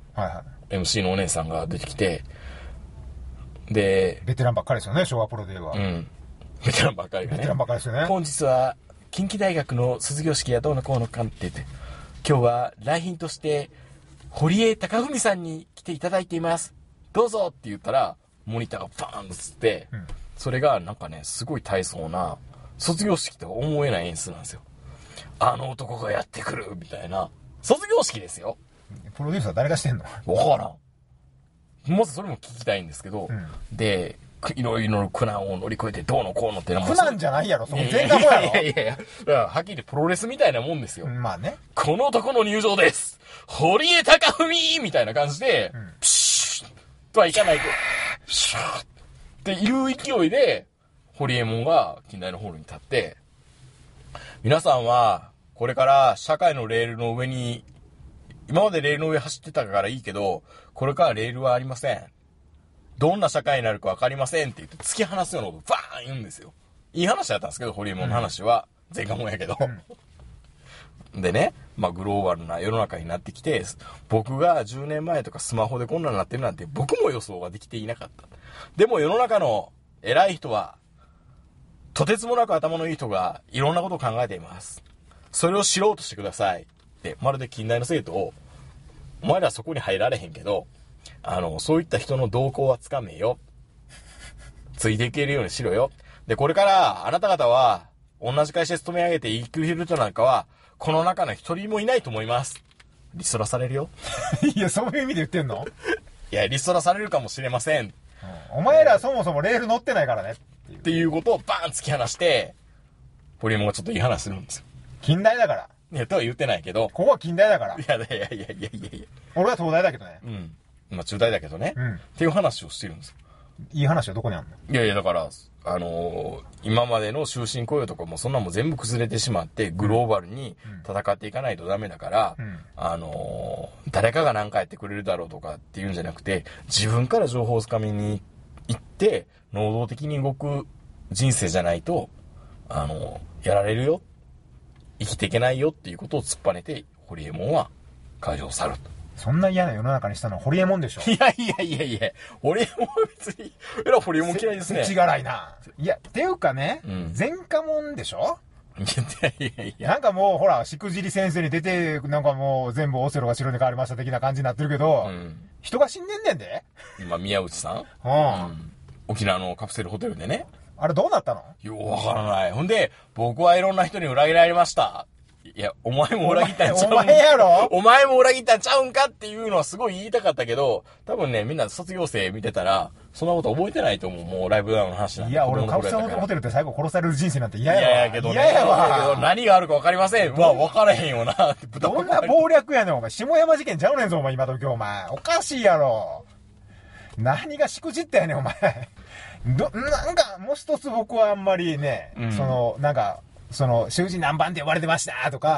[SPEAKER 2] MC のお姉さんが出てきて、で、
[SPEAKER 3] ベテランばっかりですよね、昭和プロでは。
[SPEAKER 2] ベテランばっかりがね。
[SPEAKER 3] ベテランばっかりですよね。
[SPEAKER 2] 本日は、近畿大学の卒業式やどうのこうのかって言って、今日は来賓として、堀江貴文さんに来ていただいています。どうぞって言ったら、モニターがバーンとつって、それがなんかね、すごい大層な、卒業式とは思えない演出なんですよ。あの男がやってくるみたいな。卒業式ですよ。
[SPEAKER 3] プロデューサー誰がしてんの？
[SPEAKER 2] わからん。まずそれも聞きたいんですけど、で、いろいろ苦難を乗り越えてどうのこうのって
[SPEAKER 3] 苦難じゃないやろ、その全過去やろ。
[SPEAKER 2] いや、はっきり言ってプロレスみたいなもんですよ。
[SPEAKER 3] まあね。
[SPEAKER 2] この男の入場です。堀江貴文みたいな感じで、プシュッとはいかないと、シューっていう勢いで、堀江門が近代のホールに立って、皆さんは、これから社会のレールの上に、今までレールの上走ってたからいいけど、これからレールはありません。どんな社会になるか分かりませんって言って突き放すようなことバーン言うんですよ。いい話だったんですけど、堀江門の話は。前科もんやけど。でね、グローバルな世の中になってきて、僕が10年前とかスマホでこんなになってるなんて僕も予想ができていなかった。でも世の中の偉い人は、とてつもなく頭のいい人がいろんなことを考えています。それを知ろうとしてください。で、まるで近代の生徒を、お前らそこに入られへんけど、そういった人の動向はつかめよ。ついていけるようにしろよ。で、これから、あなた方は、同じ会社で勤め上げて生きる人なんかは、この中の一人もいないと思います。リストラされるよ。
[SPEAKER 3] いや、そういう意味で言ってんの？
[SPEAKER 2] いや、リストラされるかもしれません。
[SPEAKER 3] お前らそもそもレール乗ってないからね。
[SPEAKER 2] っていうことをバーン突き放して、堀江門がちょっといい話するんですよ。
[SPEAKER 3] 近代だから。
[SPEAKER 2] いや、とは言ってないけど。
[SPEAKER 3] ここは近代だから。
[SPEAKER 2] いや。
[SPEAKER 3] 俺は東大だけどね。
[SPEAKER 2] 中大だけどね。っていう話をしてるんですよ。
[SPEAKER 3] いい話はどこにある
[SPEAKER 2] の？いや、だから、今までの終身雇用とかもそんなも全部崩れてしまって、グローバルに戦っていかないとダメだから、誰かが何かやってくれるだろうとかっていうんじゃなくて、自分から情報をつかみに行って、能動的に動く人生じゃないと、やられるよ。生きていけないよっていうことを突っぱねて、堀江門は会場を去ると。
[SPEAKER 3] そんな嫌な世の中にしたのは堀江門でしょ。
[SPEAKER 2] いや。堀江門は別に、堀江門嫌いですね。
[SPEAKER 3] 口がらいな。いや、っていうかね、前科門でしょ？
[SPEAKER 2] いや。
[SPEAKER 3] なんかもう、ほら、しくじり先生に出て、なんかもう全部オセロが白に変わりました的な感じになってるけど、人が死んでんねんで。
[SPEAKER 2] 今、宮内さん沖縄のカプセルホテルでね。
[SPEAKER 3] あれどうなったの？
[SPEAKER 2] ようわからない。ほんで、僕はいろんな人に裏切られました。いや、お前も裏切ったんちゃうんか。
[SPEAKER 3] お前やろ？
[SPEAKER 2] お前も裏切ったんちゃうんかっていうのはすごい言いたかったけど、多分ね、みんな卒業生見てたら、そんなこと覚えてないと思う。もうライブダウンの話なんて。
[SPEAKER 3] いや、俺カプセルホテルって最後殺される人生なんて嫌やわ。
[SPEAKER 2] 嫌やけどね。嫌やわ。何があるか分かりません。分からへんよな。
[SPEAKER 3] どんな謀略やねん、お前。下山事件ちゃうねんぞ、お前、今時、お前。おかしいやろ。何がしくじったやねん、お前。なんか、もう一つ僕はあんまりね、なんか、囚人何番って呼ばれてましたとか、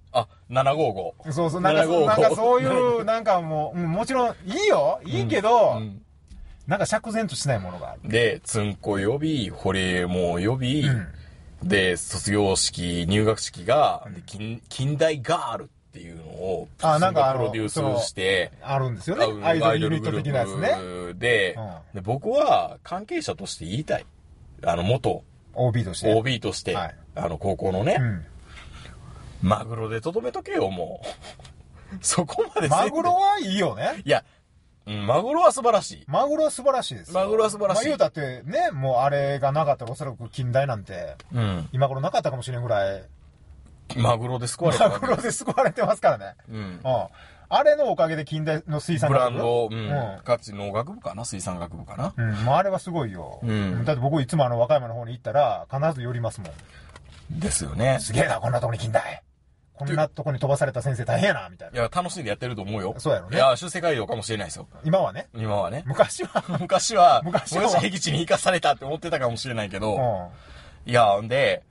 [SPEAKER 2] あ、755。
[SPEAKER 3] そうそう、なんかそういう、なんかもう、もちろん、いいよいいけど、なんか釈然としないものがある。
[SPEAKER 2] で、つんこ呼び、堀江も呼び、で、卒業式、入学式が、近代ガールっていうのを、
[SPEAKER 3] なんか
[SPEAKER 2] プロデュースして、
[SPEAKER 3] あるんですよね。アイドルユニット的なやつね。
[SPEAKER 2] で、僕は関係者として言いたい。元
[SPEAKER 3] OB として。
[SPEAKER 2] OB として、高校のね、マグロでとどめとけよ、もう。そこまで
[SPEAKER 3] マグロはいいよね。
[SPEAKER 2] いや、マグロは素晴らしい。
[SPEAKER 3] マグロは素晴らしいです。
[SPEAKER 2] マグロは素晴らしい。
[SPEAKER 3] 言うたってね、もうあれがなかったらおそらく近代なんて、今頃なかったかもしれんぐらい。
[SPEAKER 2] マグロで救われてます。
[SPEAKER 3] マグロで救われてますからね。あれのおかげで近代の水産学部。
[SPEAKER 2] ブランド、価値農学部かな、水産学部かな。
[SPEAKER 3] もうあれはすごいよ。だって僕いつも和歌山の方に行ったら必ず寄りますもん。
[SPEAKER 2] ですよね。
[SPEAKER 3] すげえな、こんなとこに近代。こんなとこに飛ばされた先生大変やな、みたいな。
[SPEAKER 2] いや、楽しんでやってると思うよ。
[SPEAKER 3] そうやろね。
[SPEAKER 2] いや、出世街道かもしれないですよ。
[SPEAKER 3] 今はね。昔は、
[SPEAKER 2] 僻地に生かされたって思ってたかもしれないけど、いや、で、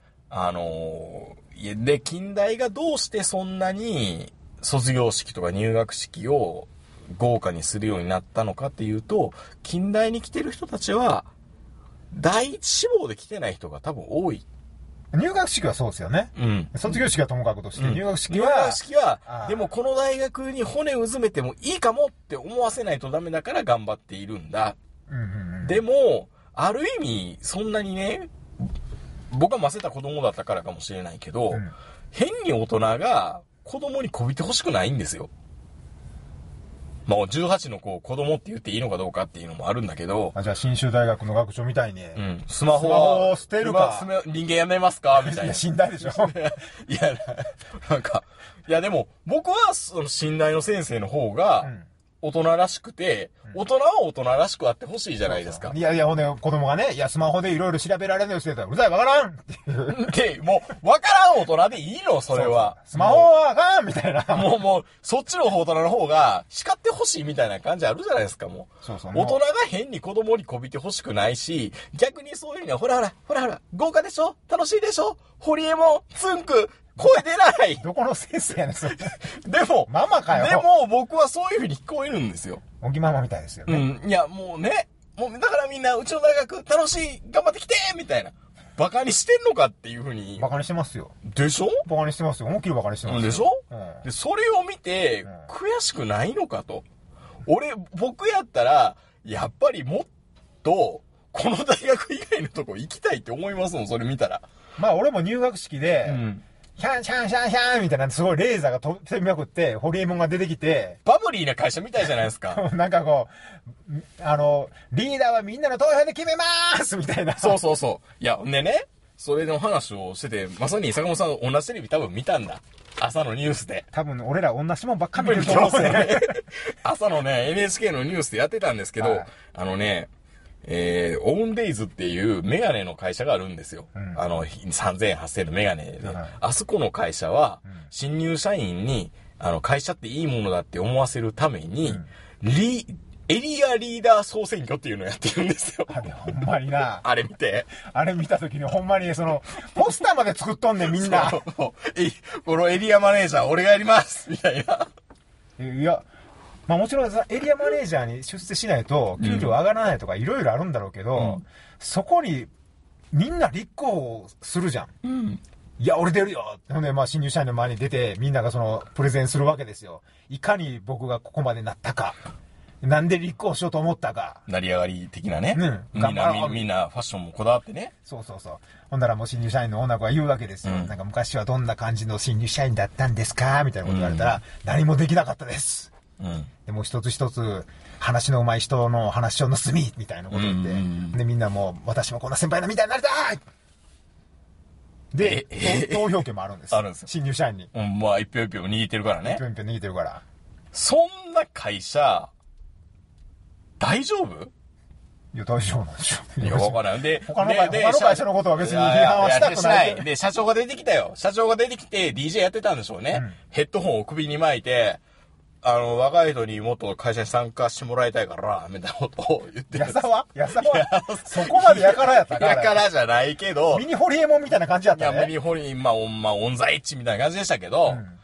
[SPEAKER 2] で、近代がどうしてそんなに卒業式とか入学式を豪華にするようになったのかっていうと、近代に来てる人たちは、第一志望で来てない人が多分多い。
[SPEAKER 3] 入学式はそうですよね。卒業式はともかくとして、入学式
[SPEAKER 2] は、でもこの大学に骨をうずめてもいいかもって思わせないとダメだから頑張っているんだ。でも、ある意味、そんなにね、僕はませた子供だったからかもしれないけど、変に大人が子供にこびてほしくないんですよ。まあ、18の子供って言っていいのかどうかっていうのもあるんだけど。
[SPEAKER 3] じゃあ、信州大学の学長みたいに。
[SPEAKER 2] スマホ
[SPEAKER 3] を捨てるか。
[SPEAKER 2] 人間やめますかみたいな。いや、
[SPEAKER 3] 信頼でしょ。
[SPEAKER 2] いや、なんか、いやでも、僕は、その信頼の先生の方が、大人らしくて、大人は大人らしくあってほしいじゃないですか。
[SPEAKER 3] いや、ほんで、子供がね、いや、スマホでいろいろ調べられるよって言ったら、うるさい、わからん
[SPEAKER 2] で、もう、わからん大人でいいの、それは。
[SPEAKER 3] スマホはあかんみたいな。
[SPEAKER 2] もう、そっちの大人の方が、叱ってほしいみたいな感じあるじゃないですか、もう。大人が変に子供にこびてほしくないし、逆にそういうには、ほら、豪華でしょ楽しいでしょホリエモン、つんく、声出ない。
[SPEAKER 3] どこの先生やねん、それ。
[SPEAKER 2] でも、
[SPEAKER 3] ママかよ。
[SPEAKER 2] でも、僕はそういう風に聞こえるんですよ。
[SPEAKER 3] おぎママみたいですよね。
[SPEAKER 2] いや、もうね、だからみんな、うちの大学、楽しい、頑張ってきてみたいな。バカにしてんのかっていう風に。
[SPEAKER 3] バカにしてますよ。
[SPEAKER 2] でしょ
[SPEAKER 3] バカにしてますよ。思いっきりバカにしてますよ。
[SPEAKER 2] でしょで、それを見て、悔しくないのかと。僕やったら、やっぱりもっと、この大学以外のとこ行きたいって思いますもん、それ見たら。
[SPEAKER 3] まあ、俺も入学式で、シャンシャンシャンシャンみたいなすごいレーザーが飛びまくって、ホリエモンが出てきて。
[SPEAKER 2] バブリーな会社みたいじゃないですか。
[SPEAKER 3] なんかこう、リーダーはみんなの投票で決めまーすみたいな。
[SPEAKER 2] そう。いや、でね、それの話をしてて、まさに坂本さん同じテレビ多分見たんだ。朝のニュースで。
[SPEAKER 3] 多分俺ら同じもんばっか見てると思うんですね。
[SPEAKER 2] 朝のね、NHK のニュースでやってたんですけど、オウンデイズっていうメガネの会社があるんですよ。3000円、8000円のメガネで。あそこの会社は、新入社員に、会社っていいものだって思わせるために、エリアリーダー総選挙っていうのをやってるんですよ。
[SPEAKER 3] あれ、ほんまにな。
[SPEAKER 2] あれ見て。
[SPEAKER 3] あれ見たときにほんまに、ポスターまで作っとんねん、みんな。
[SPEAKER 2] このエリアマネージャー、俺がやりますみたいな。
[SPEAKER 3] いや、まあもちろんエリアマネージャーに出世しないと給料上がらないとかいろいろあるんだろうけど、そこにみんな立候補するじゃん。いや、俺出るよ。ほんで、まあ新入社員の前に出てみんながプレゼンするわけですよ。いかに僕がここまでなったか。なんで立候補しようと思ったか。
[SPEAKER 2] 成り上がり的なね。みんなファッションもこだわってね。
[SPEAKER 3] そう。ほんならもう新入社員の女の子が言うわけですよ。なんか昔はどんな感じの新入社員だったんですかみたいなこと言われたら、何もできなかったです。でも一つ一つ話の上手い人の話を盗みみたいなこと言って、でみんなもう私もこんな先輩のみたいになりたいで、投票権もあるんです。
[SPEAKER 2] あるんですよ。
[SPEAKER 3] 新入社員に。
[SPEAKER 2] まあ一票一票握ってるからね。
[SPEAKER 3] 一票一票握ってるから。
[SPEAKER 2] そんな会社、大丈夫？
[SPEAKER 3] いや、大丈夫なんでしょ。
[SPEAKER 2] いや、わからん。で、
[SPEAKER 3] 他の会社のことは別に批判はしたくない。
[SPEAKER 2] で、社長が出てきたよ。社長が出てきて DJ やってたんでしょうね。ヘッドホンを首に巻いて、若い人にもっと会社に参加してもらいたいから、みたいなことを言ってる。
[SPEAKER 3] やさはそこまでやからやった
[SPEAKER 2] やからじゃないけど。
[SPEAKER 3] ミニホリエモンみたいな感じだったね。
[SPEAKER 2] いや、ミニホリ、まあ、オンザエッチみたいな感じでしたけど、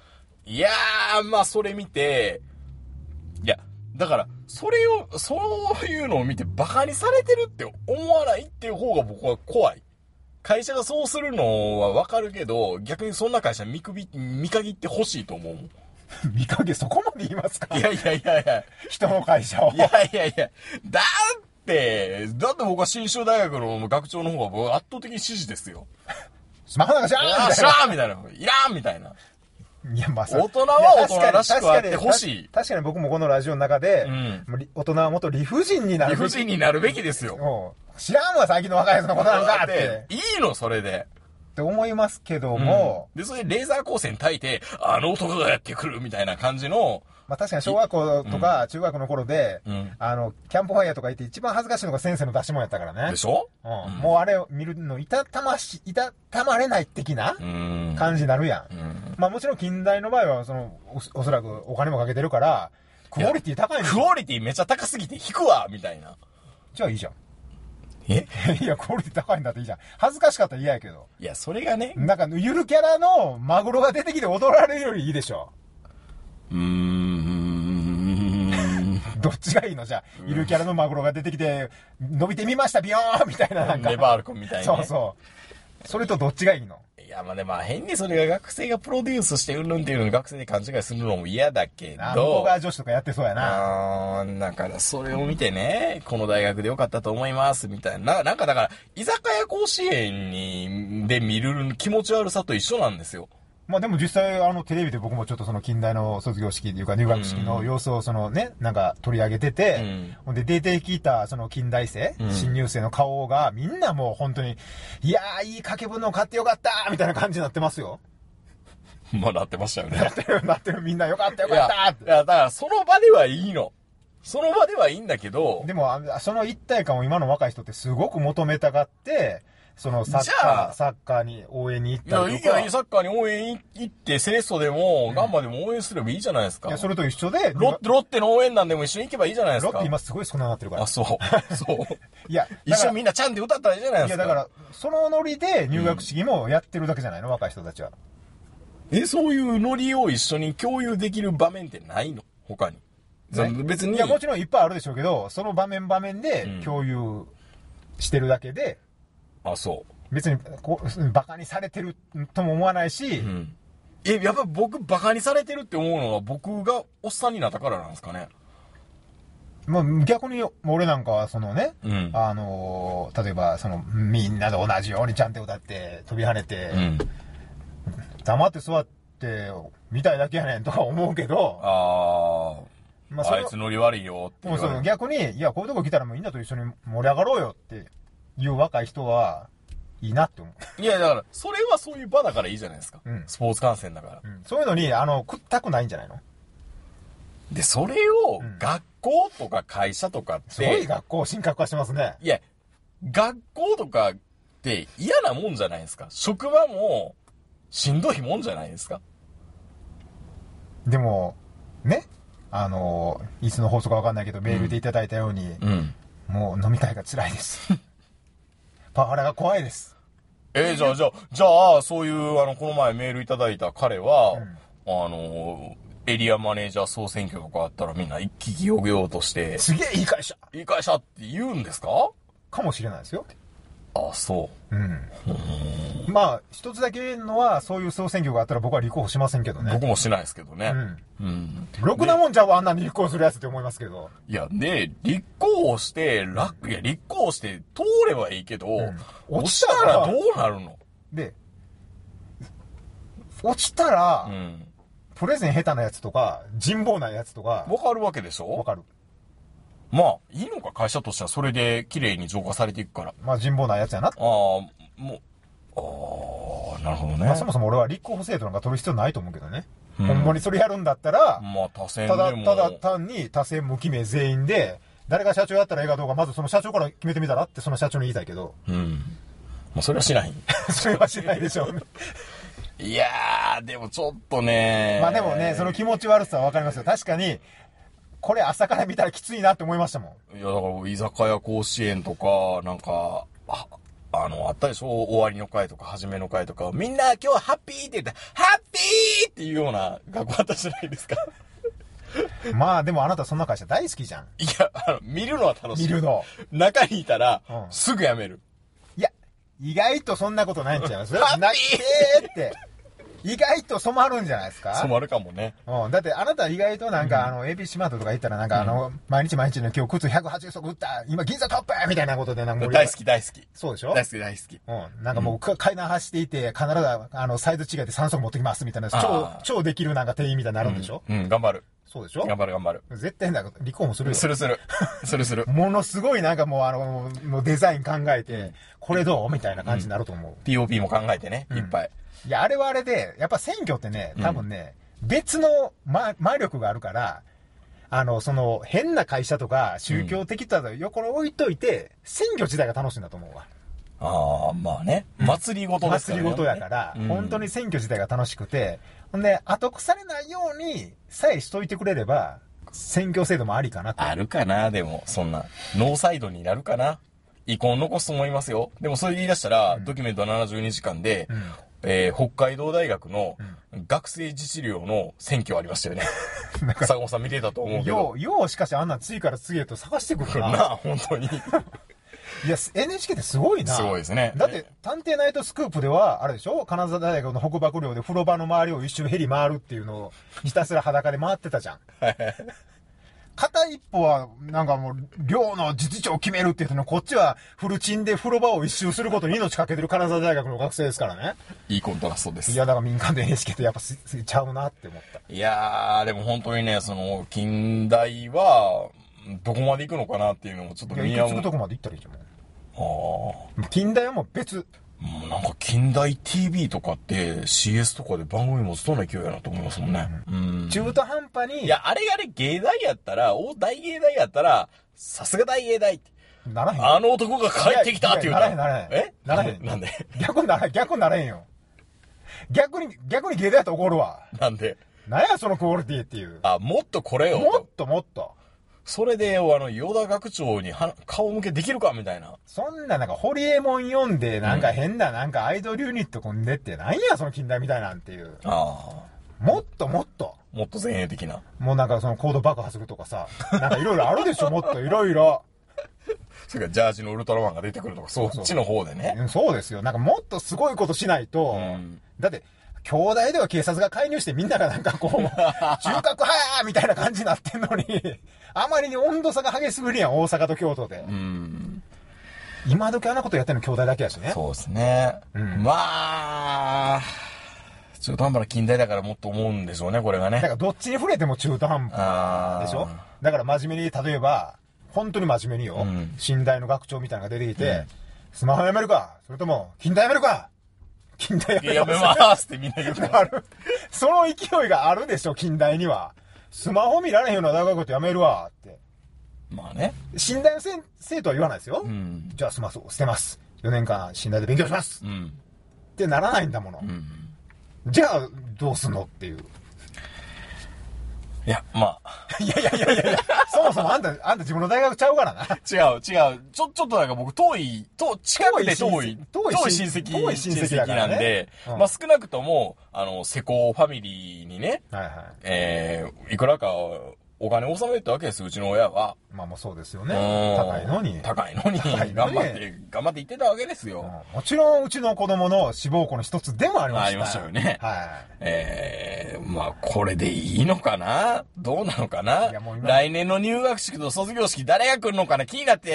[SPEAKER 2] いやー、まあそれ見て、いや、だから、そういうのを見てバカにされてるって思わないっていう方が僕は怖い。会社がそうするのはわかるけど、逆にそんな会社見限ってほしいと思うもん。
[SPEAKER 3] 見限そこまで言いますか？
[SPEAKER 2] いや。
[SPEAKER 3] 人の会社を。
[SPEAKER 2] いや。だって僕は信州大学の学長の方が僕は圧倒的に支持ですよ。
[SPEAKER 3] スマホなんかしゃ
[SPEAKER 2] ーみたいな。いらんみたいな。
[SPEAKER 3] いや、まあ、
[SPEAKER 2] 大人は大人らしくあってほしい。
[SPEAKER 3] 確かに僕もこのラジオの中で、大人はもっと理不尽になるべき。
[SPEAKER 2] 理不尽になるべきですよ。
[SPEAKER 3] 知らんわ、最近の若いやつのことなんかって。
[SPEAKER 2] いいの、それで。
[SPEAKER 3] って思いますけども。
[SPEAKER 2] で、それでレーザー光線焚いて、あの男がやってくるみたいな感じの。
[SPEAKER 3] まあ確かに小学校とか中学の頃で、キャンプファイヤーとか行って一番恥ずかしいのが先生の出し物やったからね。
[SPEAKER 2] でしょ？
[SPEAKER 3] もうあれを見るのいたたまれない的な感じになるやん。まあもちろん近代の場合は、おそらくお金もかけてるから、クオリティ高いんですよ。
[SPEAKER 2] クオリティめちゃ高すぎて引くわみたいな。
[SPEAKER 3] じゃあいいじゃん。
[SPEAKER 2] い
[SPEAKER 3] や、クオリティ高いんだっていいじゃん。恥ずかしかったら嫌やけど。
[SPEAKER 2] いや、それがね。
[SPEAKER 3] なんか、ゆるキャラのマグロが出てきて踊られるよりいいでしょ。どっちがいいのじゃあ、ゆるキャラのマグロが出てきて、伸びてみました、ビヨーンみたいななんか。
[SPEAKER 2] ネバール君みたいな、ね。
[SPEAKER 3] そう。それとどっちがいいの？
[SPEAKER 2] いや、まあね、まあ変にそれが学生がプロデュースしてうんぬんっていうのを学生で勘違いするのも嫌だけど。
[SPEAKER 3] 向こう側女子とかやってそうやな。
[SPEAKER 2] だからそれを見てね、この大学でよかったと思いますみたいな。なんかだから、居酒屋甲子園で見る気持ち悪さと一緒なんですよ。
[SPEAKER 3] まあでも実際テレビで僕もちょっとその近代の卒業式というか入学式の様子をなんか取り上げてて、ほんで出てきたその近代生、新入生の顔がみんなもう本当に、いやーいい掛け物を買ってよかったみたいな感じになってますよ。
[SPEAKER 2] まあなってましたよね。
[SPEAKER 3] なってるみんなよかったって。いや、
[SPEAKER 2] だからその場ではいいの。その場ではいいんだけど。
[SPEAKER 3] でもその一体感を今の若い人ってすごく求めたがって、サッカーに応援に行ったりとか。
[SPEAKER 2] いや、サッカーに応援行って、セレッソでも、ガンマでも応援すればいいじゃないですか。
[SPEAKER 3] いや、それと一緒で。
[SPEAKER 2] ロッテの応援団でも一緒に行けばいいじゃないですか。
[SPEAKER 3] ロッテ今すごい少なくなってるから。
[SPEAKER 2] あ、そう。
[SPEAKER 3] いや、
[SPEAKER 2] 一緒にみんなちゃんで歌ったらいいじゃないですか。
[SPEAKER 3] いや、だから、そのノリで入学式もやってるだけじゃないの、若い人たちは。
[SPEAKER 2] そういうノリを一緒に共有できる場面ってないの？他に。別に。
[SPEAKER 3] いや、もちろんいっぱいあるでしょうけど、その場面で共有してるだけで。
[SPEAKER 2] あ、そう。
[SPEAKER 3] 別にバカにされてるとも思わないし、
[SPEAKER 2] やっぱ僕バカにされてるって思うのは僕がおっさんになったからなんですかね。
[SPEAKER 3] まあ逆に俺なんかは例えばみんなで同じようにちゃんと歌って飛び跳ねて、黙って座って見たいだけやねんとか思うけど、あ
[SPEAKER 2] いつノリ悪いよって
[SPEAKER 3] 言われる。逆にいやこういうとこ来たらみんなと一緒に盛り上がろうよっていう若い人はいいなって思う。
[SPEAKER 2] いや、だから、それはそういう場だからいいじゃないですか。スポーツ観戦だから。
[SPEAKER 3] そういうのに、食ったくないんじゃないの？
[SPEAKER 2] で、それを、学校とか会社とかって。
[SPEAKER 3] すごい学校、神格化してますね。
[SPEAKER 2] いや、学校とかって嫌なもんじゃないですか。職場も、しんどいもんじゃないですか。
[SPEAKER 3] でも、ね、いつの放送かわかんないけど、メールでいただいたように、もう飲み会が辛いです。パワハラが怖いです。
[SPEAKER 2] じゃあ、そういう、この前メールいただいた彼は、エリアマネージャー総選挙とかあったらみんな一気気揚々として。
[SPEAKER 3] すげえいい会社
[SPEAKER 2] って言うんですか？
[SPEAKER 3] かもしれないですよ。
[SPEAKER 2] あ、そう。
[SPEAKER 3] まあ、一つだけ言えるのは、そういう総選挙があったら僕は立候補しませんけどね。
[SPEAKER 2] 僕もしないですけどね。
[SPEAKER 3] ろくなもんじゃあんなに立候補するやつって思いますけど。
[SPEAKER 2] いや、立候補して、立候補して通ればいいけど、落ちたらどうなるの？
[SPEAKER 3] で、落ちたら、プレゼン下手なやつとか、人望なやつとか。
[SPEAKER 2] わかるわけでしょ？
[SPEAKER 3] わかる。
[SPEAKER 2] まあ、いいのか、会社としてはそれで綺麗に浄化されていくから。
[SPEAKER 3] まあ、人望ないやつやな。
[SPEAKER 2] なるほどね。
[SPEAKER 3] まあ、そもそも俺は立候補制度なんか取る必要ないと思うけどね。ほんまにそれやるんだったら、
[SPEAKER 2] まあ、他選でも。
[SPEAKER 3] ただ単に他選無記名全員で、誰が社長やったらええかどうか、まずその社長から決めてみたらってその社長に言いたいけど。
[SPEAKER 2] まあ、それはしない。
[SPEAKER 3] それはしないでしょうね。
[SPEAKER 2] いやー、でもちょっとね。
[SPEAKER 3] まあでもね、その気持ち悪さはわかりますよ。確かに、これ朝から見たらきついなって思いましたも
[SPEAKER 2] ん。いや、だから、居酒屋甲子園とか、なんか、 あったでしょ、終わりの回とか初めの回とか、みんな今日はハッピーって言ったら、ハッピーっていうような学校あったじゃないですか。
[SPEAKER 3] まあでもあなたそんな会社大好きじゃん。
[SPEAKER 2] いや、見るのは楽しい。
[SPEAKER 3] 見るの。
[SPEAKER 2] 中にいたら、すぐやめる。
[SPEAKER 3] いや、意外とそんなことないんちゃいます？
[SPEAKER 2] ハッピー
[SPEAKER 3] って。意外と染まるんじゃないですか？
[SPEAKER 2] 染まるかもね。
[SPEAKER 3] だってあなた意外となんかABC マートとか行ったらなんか毎日の今日靴180足売った、今銀座トップみたいなことでなんか
[SPEAKER 2] 大好き大好き。
[SPEAKER 3] そうでしょ？
[SPEAKER 2] 大好き大好き。
[SPEAKER 3] なんかもう階段走っていて必ずサイズ違いで3足持ってきますみたいな超できるなんか店員みたいになるんでしょ？
[SPEAKER 2] 頑張る。
[SPEAKER 3] そうでしょ？
[SPEAKER 2] 頑張る。
[SPEAKER 3] 絶対なんか離婚もするよ。
[SPEAKER 2] する。
[SPEAKER 3] ものすごいなんかもうデザイン考えて、これどうみたいな感じになると思う。
[SPEAKER 2] POP も考えてね、いっぱい。
[SPEAKER 3] いや、あれはあれで、やっぱ選挙ってね、多分ね、別の魔力があるから、変な会社とか宗教的とか横に置いといて、選挙自体が楽しいんだと思うわ。
[SPEAKER 2] ああ、まあね。祭りごとですからね。
[SPEAKER 3] 祭りごとやから、本当に選挙自体が楽しくて、ほんで、後腐れないようにさえしといてくれれば、選挙制度もありかなと。
[SPEAKER 2] あるかな、でも、そんな。ノーサイドになるかな。遺恨残すと思いますよ。でもそれ言い出したら、ドキュメント72時間で、北海道大学の学生自治寮の選挙ありましたよね。坂本さん見てたと思うけど。
[SPEAKER 3] ようしかしあんな次から次へと探してくるな。
[SPEAKER 2] なあ、本当に。
[SPEAKER 3] いや、NHK ってすごいな。
[SPEAKER 2] すごいですね。
[SPEAKER 3] だって、探偵ナイトスクープでは、あれでしょ？金沢大学の北爆寮で風呂場の周りを一周ヘリ回るっていうのを、ひたすら裸で回ってたじゃん。片一歩は、なんかもう、寮の実長を決めるって言っての、こっちはフルチンで風呂場を一周することに命かけてる金沢大学の学生ですからね。
[SPEAKER 2] いいコントラストです。
[SPEAKER 3] いや、だから民間で NHK ってやっぱちゃうなって思った。
[SPEAKER 2] いやー、でも本当にね、近代は、どこまで行くのかなっていうのもちょっと
[SPEAKER 3] 行き着くとこまで行ったらいいじゃん。近代はもう別。
[SPEAKER 2] もうなんか近代 TV とかって CS とかで番組持つとの勢いやなと思いますもんね。
[SPEAKER 3] 中途半端に。
[SPEAKER 2] いや、あれ芸大やったら、大芸大やったら、さすが大芸大って。
[SPEAKER 3] ならへん。
[SPEAKER 2] あの男が帰ってきたって言うたら。
[SPEAKER 3] ならへん。えならへん。
[SPEAKER 2] なんで
[SPEAKER 3] 逆になれへんよ。逆に芸大やったら怒るわ。
[SPEAKER 2] なんで
[SPEAKER 3] なんやそのクオリティっていう。
[SPEAKER 2] もっとこれよ。
[SPEAKER 3] もっと。
[SPEAKER 2] それで、与田学長に顔向けできるかみたいな。
[SPEAKER 3] そんななんか、ホリエモン読んで、なんか変な、なんかアイドルユニット組んでって、なんやその近代みたいなんていう。もっと。
[SPEAKER 2] もっと前衛的な。
[SPEAKER 3] もうなんかそのコード爆破するとかさ、なんかいろいろあるでしょ、もっといろいろ。
[SPEAKER 2] それからジャージのウルトラマンが出てくるとか、そっちの方でね。
[SPEAKER 3] そうですよ。なんかもっとすごいことしないと、だって、兄弟では警察が介入してみんながなんかこう、中核派やみたいな感じになってんのに、あまりに温度差が激しすぎるやん、大阪と京都で。今時あんなことやってんの兄弟だけやしね。
[SPEAKER 2] そうですね。まあ、中途半端な近代だからもっと思うんでしょうね、これがね。
[SPEAKER 3] だからどっちに触れても中途半端でしょ。だから真面目に、例えば、本当に真面目によ、近代の学長みたいなのが出てきて、スマホやめるかそれとも、近代やめるか近代
[SPEAKER 2] やめますってみんな言うから。
[SPEAKER 3] その勢いがあるでしょ、近代には。スマホ見られへんような大学ってやめるわって。
[SPEAKER 2] まあね。
[SPEAKER 3] 信頼の生徒は言わないですよ。じゃあスマホ捨てます。4年間信頼で勉強します。ってならないんだもの。じゃあどうすんのっていう。
[SPEAKER 2] いや、まあ。
[SPEAKER 3] いや、そもそもあんた自分の大学ちゃうからな。
[SPEAKER 2] 違う。ちょっとなんか僕近くで遠い親戚なんで、まあ少なくとも、セコファミリーにね、いくらかお金を納めたわけです、うちの親は。
[SPEAKER 3] まあもうそうですよね。高いのに。頑
[SPEAKER 2] 張って行ってたわけですよ。
[SPEAKER 3] もちろんうちの子供の志望校の一つでもありました。
[SPEAKER 2] ありましたよね。まあこれでいいのかな？どうなのかな？来年の入学式と卒業式誰が来るのかな？気になって、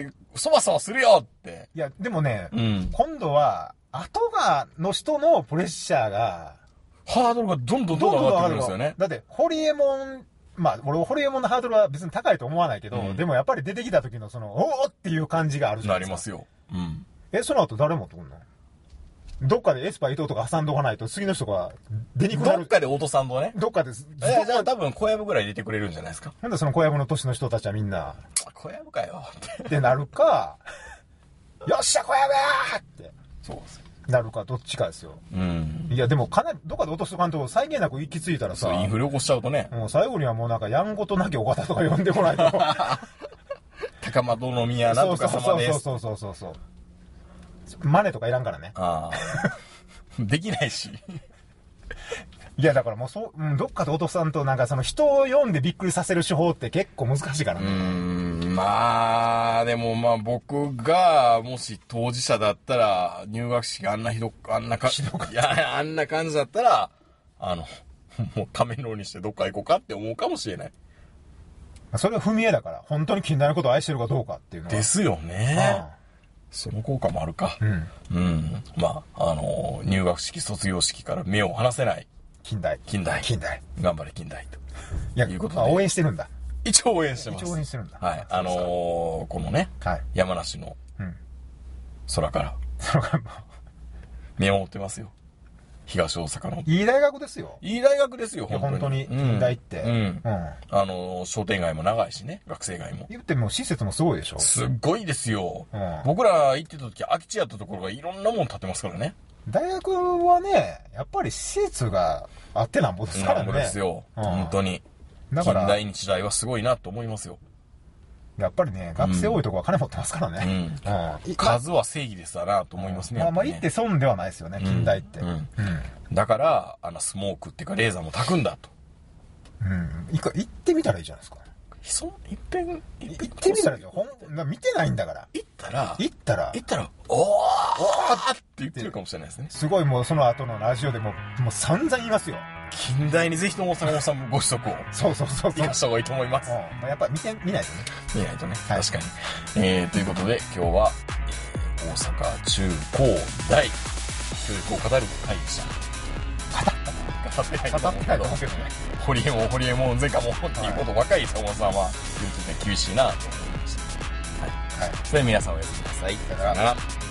[SPEAKER 2] そわそわするよって。
[SPEAKER 3] いや、でもね、今度は、後の人のプレッシャーが、
[SPEAKER 2] ハードルがどんどん上がってくるんですよね。
[SPEAKER 3] だって、ホリエモン、まあ、俺、ホリエモンのハードルは別に高いと思わないけど、でもやっぱり出てきた時のおーっていう感じがあるじゃないですか。
[SPEAKER 2] なりますよ。
[SPEAKER 3] その後誰もとんの？どっかでエスパー伊藤とか挟んどかないと次の人が出にくくなる。
[SPEAKER 2] どっかでオートサンドね。
[SPEAKER 3] どっかで。
[SPEAKER 2] じゃあ多分小籔ぐらい出てくれるんじゃないですか。
[SPEAKER 3] なんでその小籔の年の人たちはみんな。
[SPEAKER 2] 小籔かよ
[SPEAKER 3] ってなるか、よっしゃ小籔やーって。
[SPEAKER 2] そうですよ。
[SPEAKER 3] なるかどっちかですよ。いやでもかなりどっかで落としとかんと際限なく行き着いたらさ。
[SPEAKER 2] インフレ起こしちゃうとね。
[SPEAKER 3] もう最後にはもうなんかやんごとなきお方とか呼んでこないと。
[SPEAKER 2] 高円宮なんとか様です。
[SPEAKER 3] そう。 マネとかいらんからね。
[SPEAKER 2] ああ。できないし。
[SPEAKER 3] いや、だからもうどっかでお父さんとなんかその人を読んでびっくりさせる手法って結構難しいからね。
[SPEAKER 2] まあ、でもまあ僕がもし当事者だったら、入学式あんな感じだったら、もう仮面ロにしてどっか行こうかって思うかもしれない。
[SPEAKER 3] それは踏み絵だから、本当に近代のことを愛してるかどうかっていうのは。
[SPEAKER 2] ですよね。その効果もあるか。まあ、入学式、卒業式から目を離せない。
[SPEAKER 3] 近代。
[SPEAKER 2] 頑張れ近代と。
[SPEAKER 3] いうことで。応援してるんだ。
[SPEAKER 2] 一応応援してます。
[SPEAKER 3] 一応応援してるんだ。
[SPEAKER 2] はい。このね、山梨の空から見守ってますよ。東大阪の。
[SPEAKER 3] いい大学ですよ。
[SPEAKER 2] いい大学ですよ、
[SPEAKER 3] 本当に。近代って。
[SPEAKER 2] 商店街も長いしね、学生街も。
[SPEAKER 3] 言っても施設もすごいでしょ。
[SPEAKER 2] すっごいですよ。僕ら行ってた時、空き地やったところがいろんなもん建ってますからね。
[SPEAKER 3] 大学はね、やっぱり施設があってなんぼですからね。
[SPEAKER 2] なんぼですよ。本当に。近代日大はすごいなと思いますよ。
[SPEAKER 3] やっぱりね、学生多いとこは金持ってますからね。
[SPEAKER 2] 数は正義ですわなと思いますね。
[SPEAKER 3] まあ言って損ではないですよね、近代って。
[SPEAKER 2] だから、スモークっていうかレーザーも焚くんだと。
[SPEAKER 3] 行ってみたらいいじゃないですか。
[SPEAKER 2] 行ってみ
[SPEAKER 3] たらいいよ。見てないんだから。
[SPEAKER 2] 行ったら、おーって言ってるかもしれないですね。
[SPEAKER 3] すごいもうその後のラジオでもう散々言いますよ。
[SPEAKER 2] 近代にぜひとも坂本さんもご子息を。
[SPEAKER 3] そう。
[SPEAKER 2] 行かした方がいいと思います。
[SPEAKER 3] やっぱ見ないとね。
[SPEAKER 2] 見ないとね。確かに。ということで、今日は、大阪中高大、教育を語る会でした。語ってないと思うけど、ホリエモン、ゼカモンっていうことばかり坂本さんは言うとね、厳しいなと思いました。はい。それでは皆さんおやすみなさい。さよなら。